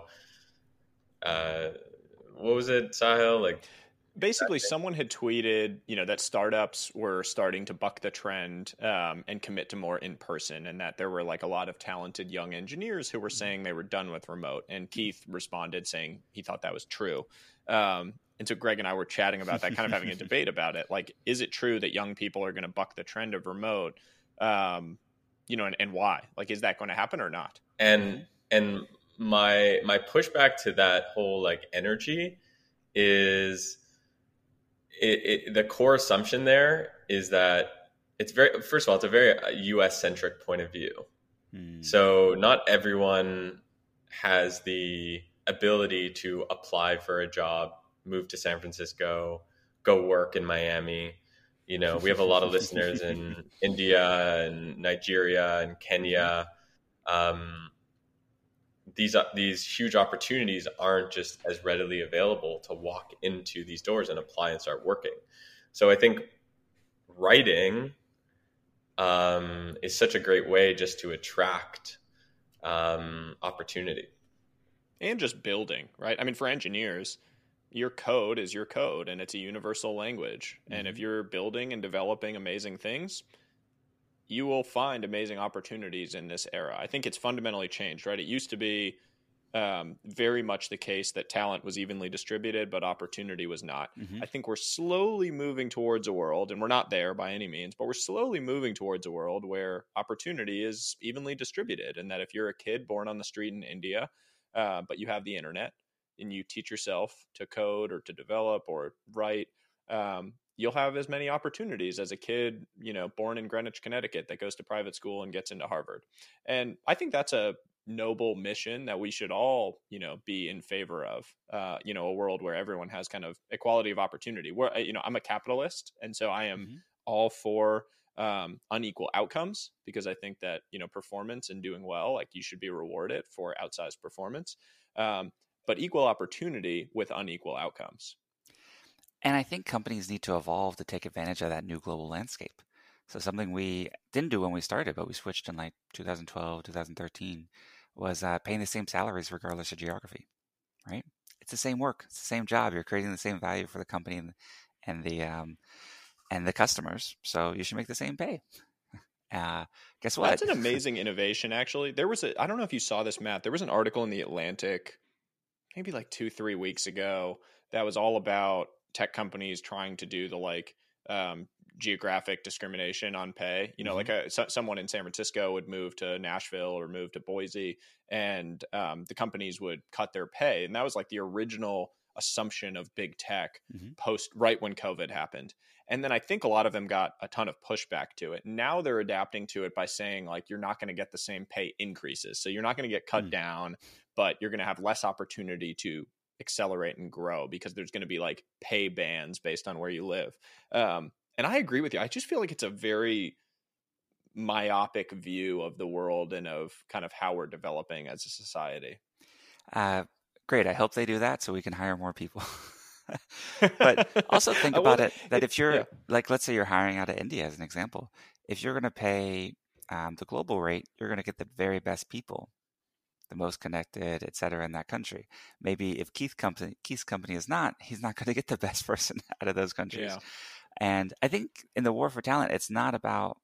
uh, what was it, Sahil? Like, basically, someone had tweeted, you know, that startups were starting to buck the trend um, and commit to more in person, and that there were like a lot of talented young engineers who were saying they were done with remote. And Keith responded saying he thought that was true. Um, and so Greg and I were chatting about that, kind of having a debate about it. Like, is it true that young people are going to buck the trend of remote? Um, you know, and, and why? Like, is that going to happen or not? And and my my pushback to that whole like energy is. It, it, the core assumption there is that it's very, first of all, it's a very U S centric point of view. Mm. So not everyone has the ability to apply for a job, move to San Francisco, go work in Miami. You know, we have a lot of listeners in India and Nigeria and Kenya. Um, These these huge opportunities aren't just as readily available to walk into these doors and apply and start working. So I think writing um, is such a great way just to attract um, opportunity. And just building, right? I mean, for engineers, your code is your code and it's a universal language. Mm-hmm. And if you're building and developing amazing things, you will find amazing opportunities in this era. I think it's fundamentally changed, right? It used to be um, very much the case that talent was evenly distributed, but opportunity was not. Mm-hmm. I think we're slowly moving towards a world, and we're not there by any means, but we're slowly moving towards a world where opportunity is evenly distributed. And that if you're a kid born on the street in India, uh, but you have the internet and you teach yourself to code or to develop or write, um, you'll have as many opportunities as a kid, you know, born in Greenwich, Connecticut, that goes to private school and gets into Harvard. And I think that's a noble mission that we should all, you know, be in favor of, uh, you know, a world where everyone has kind of equality of opportunity. Where, you know, I'm a capitalist, and so I am Mm-hmm. all for um, unequal outcomes, because I think that, you know, performance and doing well, like, you should be rewarded for outsized performance, um, but equal opportunity with unequal outcomes. And I think companies need to evolve to take advantage of that new global landscape. So something we didn't do when we started, but we switched in like two thousand twelve, two thousand thirteen, was uh, paying the same salaries regardless of geography, right? It's the same work, it's the same job. You're creating the same value for the company and, and the um, and the customers. So you should make the same pay. Uh, guess what? That's an amazing innovation, actually. There was a, I don't know if you saw this, Matt. There was an article in The Atlantic maybe like two, three weeks ago that was all about tech companies trying to do the like um, geographic discrimination on pay. You know, Mm-hmm. like a, so, someone in San Francisco would move to Nashville or move to Boise, and um, the companies would cut their pay. And that was like the original assumption of big tech Mm-hmm. post right when COVID happened. And then I think a lot of them got a ton of pushback to it. Now they're adapting to it by saying, like, you're not going to get the same pay increases. So you're not going to get cut Mm. down, but you're going to have less opportunity to accelerate and grow, because there's going to be like pay bands based on where you live. Um, and I agree with you. I just feel like it's a very myopic view of the world and of kind of how we're developing as a society. Uh, great. I hope they do that so we can hire more people. But also think about well, it that it, if you're yeah. like, let's say you're hiring out of India as an example, if you're going to pay um, the global rate, you're going to get the very best people, the most connected, et cetera, in that country. Maybe if Keith company, Keith's company is not, he's not going to get the best person out of those countries. Yeah. And I think in the war for talent, it's not about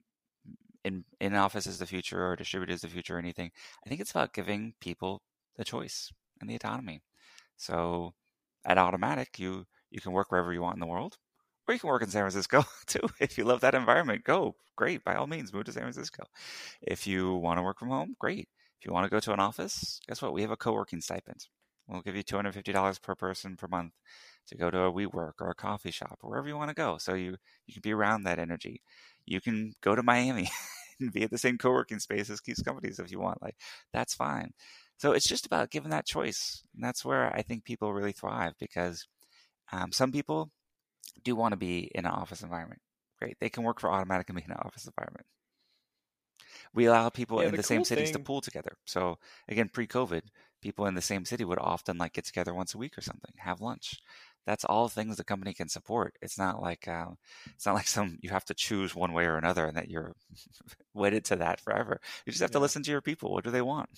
in in office is the future or distributed is the future or anything. I think it's about giving people the choice and the autonomy. So at Automatic, you you can work wherever you want in the world, or you can work in San Francisco too. If you love that environment, go. Great. By all means, move to San Francisco. If you want to work from home, great. If you want to go to an office, guess what? We have a co-working stipend. We'll give you two hundred fifty dollars per person per month to go to a WeWork or a coffee shop or wherever you want to go. So you, you can be around that energy. You can go to Miami and be at the same co-working space as Keith's companies if you want. Like, that's fine. So it's just about giving that choice. And that's where I think people really thrive, because um, some people do want to be in an office environment. Great. They can work for Automatic and be in an office environment. We allow people Yeah, in the the same cool cities to thing- pool together. So again, pre-COVID, people in the same city would often like get together once a week or something, have lunch. That's all things the company can support. It's not like um, it's not like some you have to choose one way or another and that you're wedded to that forever. You just have to Yeah. listen to your people. What do they want?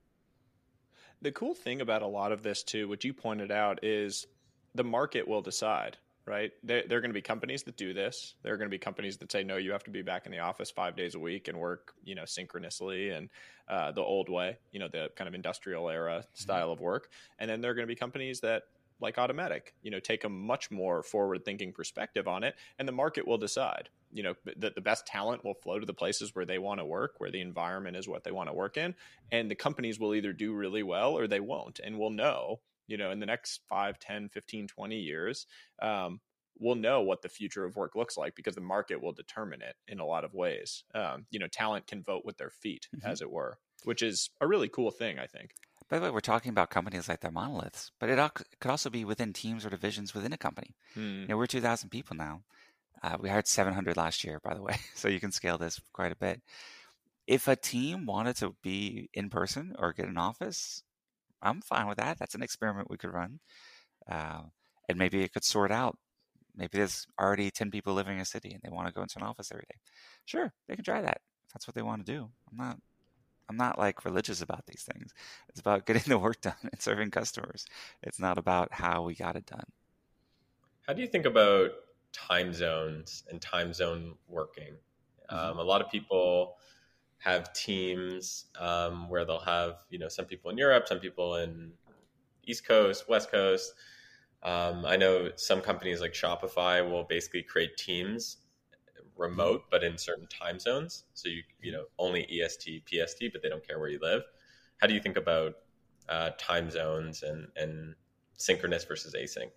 The cool thing about a lot of this too, what you pointed out, is the market will decide, right? There, there are going to be companies that do this. There are going to be companies that say, no, you have to be back in the office five days a week and work, you know, synchronously and uh, the old way, you know, the kind of industrial era style of work. And then there are going to be companies that, like Automatic, you know, take a much more forward thinking perspective on it, and the market will decide. You know, that the best talent will flow to the places where they want to work, where the environment is what they want to work in. And the companies will either do really well or they won't. And we'll know, you know, in the next five, ten, fifteen, twenty years, um, we'll know what the future of work looks like, because the market will determine it in a lot of ways. Um, you know, talent can vote with their feet, Mm-hmm. as it were, which is a really cool thing, I think. By the way, we're talking about companies like they're monoliths, but it al- could also be within teams or divisions within a company. Hmm. You know, we're two thousand people now. Uh, we hired seven hundred last year, by the way, so you can scale this quite a bit. If a team wanted to be in person or get an office, I'm fine with that. That's an experiment we could run. Uh, and maybe it could sort out. Maybe there's already ten people living in a city and they want to go into an office every day. Sure, they can try that. If that's what they want to do. I'm not I'm not like religious about these things. It's about getting the work done and serving customers. It's not about how we got it done. How do you think about time zones and time zone working? Mm-hmm. Um, a lot of people have teams um, where they'll have, you know, some people in Europe, some people in East Coast, West Coast. Um, I know some companies like Shopify will basically create teams remote, but in certain time zones. So you you know only E S T, P S T, but they don't care where you live. How do you think about uh, time zones and and synchronous versus async?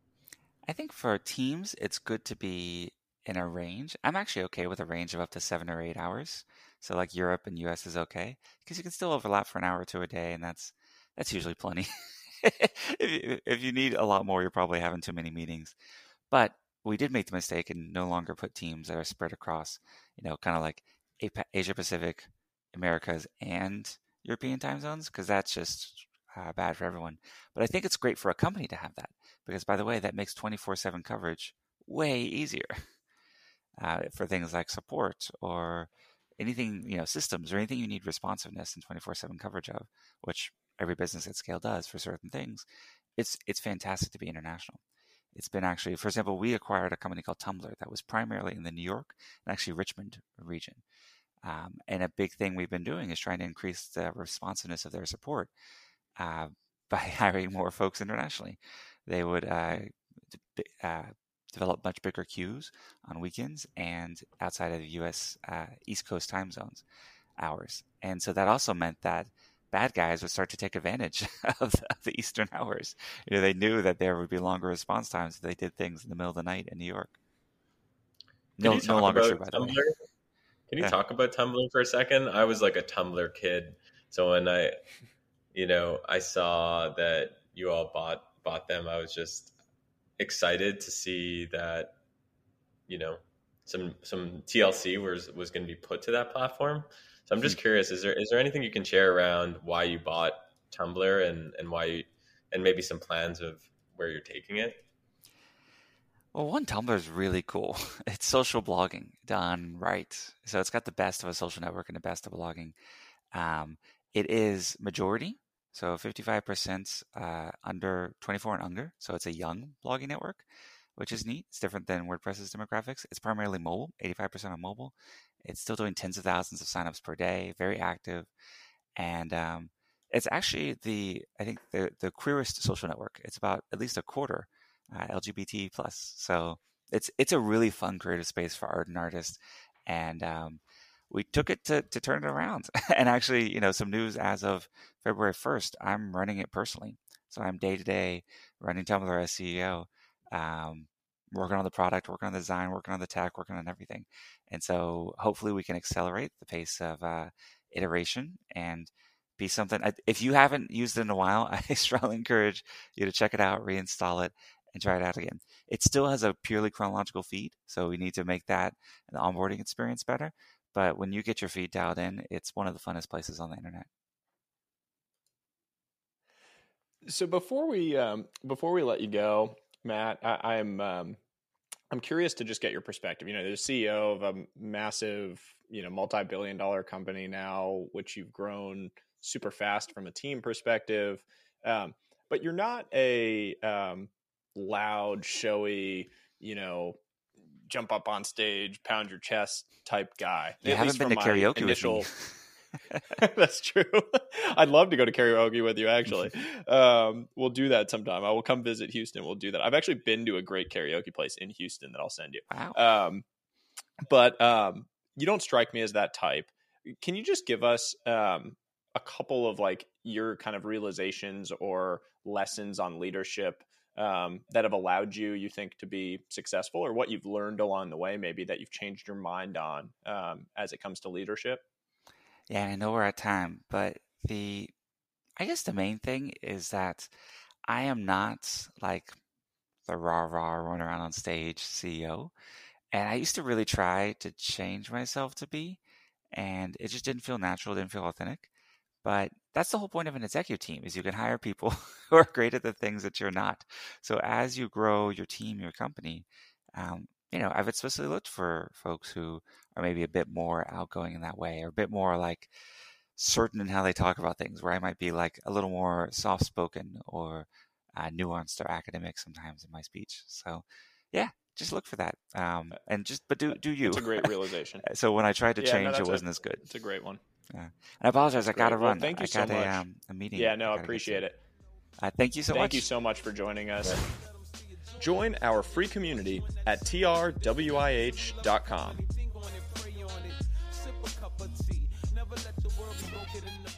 I think for teams, it's good to be in a range. I'm actually okay with a range of up to seven or eight hours. So like Europe and U S is okay because you can still overlap for an hour or two a day, and that's that's usually plenty. if, you, if you need a lot more, you're probably having too many meetings. But we did make the mistake and no longer put teams that are spread across, you know, kind of like Asia Pacific, Americas, and European time zones, because that's just uh, bad for everyone. But I think it's great for a company to have that, because by the way, that makes twenty-four seven coverage way easier uh, for things like support or anything, you know, systems or anything you need responsiveness and twenty-four seven coverage of, which every business at scale does for certain things. It's it's fantastic to be international. It's been actually, for example, we acquired a company called Tumblr that was primarily in the New York and actually Richmond region. Um, and a big thing we've been doing is trying to increase the responsiveness of their support uh, by hiring more folks internationally. They would uh, d- uh, develop much bigger queues on weekends and outside of the U S uh, East Coast time zones hours. And so that also meant that bad guys would start to take advantage of the, of the Eastern hours. You know, they knew that there would be longer response times if they did things in the middle of the night in New York. Could No, you no talk longer about true, by the way. Tumblr? Can you Yeah. talk about Tumblr for a second? I was like a Tumblr kid, so when I, you know, I saw that you all bought bought them, I was just excited to see that, you know, some some T L C was was going to be put to that platform. So I'm just curious, is there is there anything you can share around why you bought Tumblr and and why you, and maybe some plans of where you're taking it? Well, one, Tumblr is really cool. It's social blogging done right. So it's got the best of a social network and the best of blogging. Um, it is majority, so fifty-five percent uh, under twenty-four and under. So it's a young blogging network, which is neat. It's different than WordPress's demographics. It's primarily mobile, eighty-five percent on mobile. It's still doing tens of thousands of signups per day, very active. And um, it's actually the, I think, the, the queerest social network. It's about at least a quarter uh, L G B T plus. So it's it's a really fun creative space for art and artists. And um, we took it to, to turn it around. And actually, you know, some news as of February first, I'm running it personally. So I'm day to day running Tumblr as C E O, um, working on the product, working on the design, working on the tech, working on everything. And so hopefully we can accelerate the pace of uh, iteration and be something. If you haven't used it in a while, I strongly encourage you to check it out, reinstall it, and try it out again. It still has a purely chronological feed, so we need to make that an onboarding experience better. But when you get your feed dialed in, it's one of the funnest places on the internet. So before we um, before we let you go, Matt, I, I'm um, I'm curious to just get your perspective. You know, you're the C E O of a massive, you know, multi-billion dollar company now, which you've grown super fast from a team perspective. Um, but you're not a um, loud, showy, you know, jump up on stage, pound your chest type guy. You At haven't least been from to my karaoke initial... with me. That's true. I'd love to go to karaoke with you, actually. Um, we'll do that sometime. I will come visit Houston. We'll do that. I've actually been to a great karaoke place in Houston that I'll send you. Wow. Um, but um, you don't strike me as that type. Can you just give us um, a couple of like your kind of realizations or lessons on leadership um, that have allowed you, you think, to be successful, or what you've learned along the way, maybe that you've changed your mind on um, as it comes to leadership? Yeah, I know we're at time, but the, I guess the main thing is that I am not like the rah rah run around on stage C E O. And I used to really try to change myself to be, and it just didn't feel natural, didn't feel authentic. But that's the whole point of an executive team is you can hire people who are great at the things that you're not. So as you grow your team, your company, um, you know, I've especially looked for folks who are maybe a bit more outgoing in that way, or a bit more like certain in how they talk about things, where I might be like a little more soft spoken or uh, nuanced or academic sometimes in my speech. So yeah, just look for that. Um, and just but do do you? It's a great realization. So when I tried to Yeah, no, change, it that's a- wasn't as good. It's a great one. Yeah. And I apologize. That's I got to great. Well, run. thank you I so got a, much. um, a meeting. Yeah, no, I I gotta get appreciate to. it. Uh, thank you so Thank much. you so much for joining us. Join our free community at T R W I H dot com.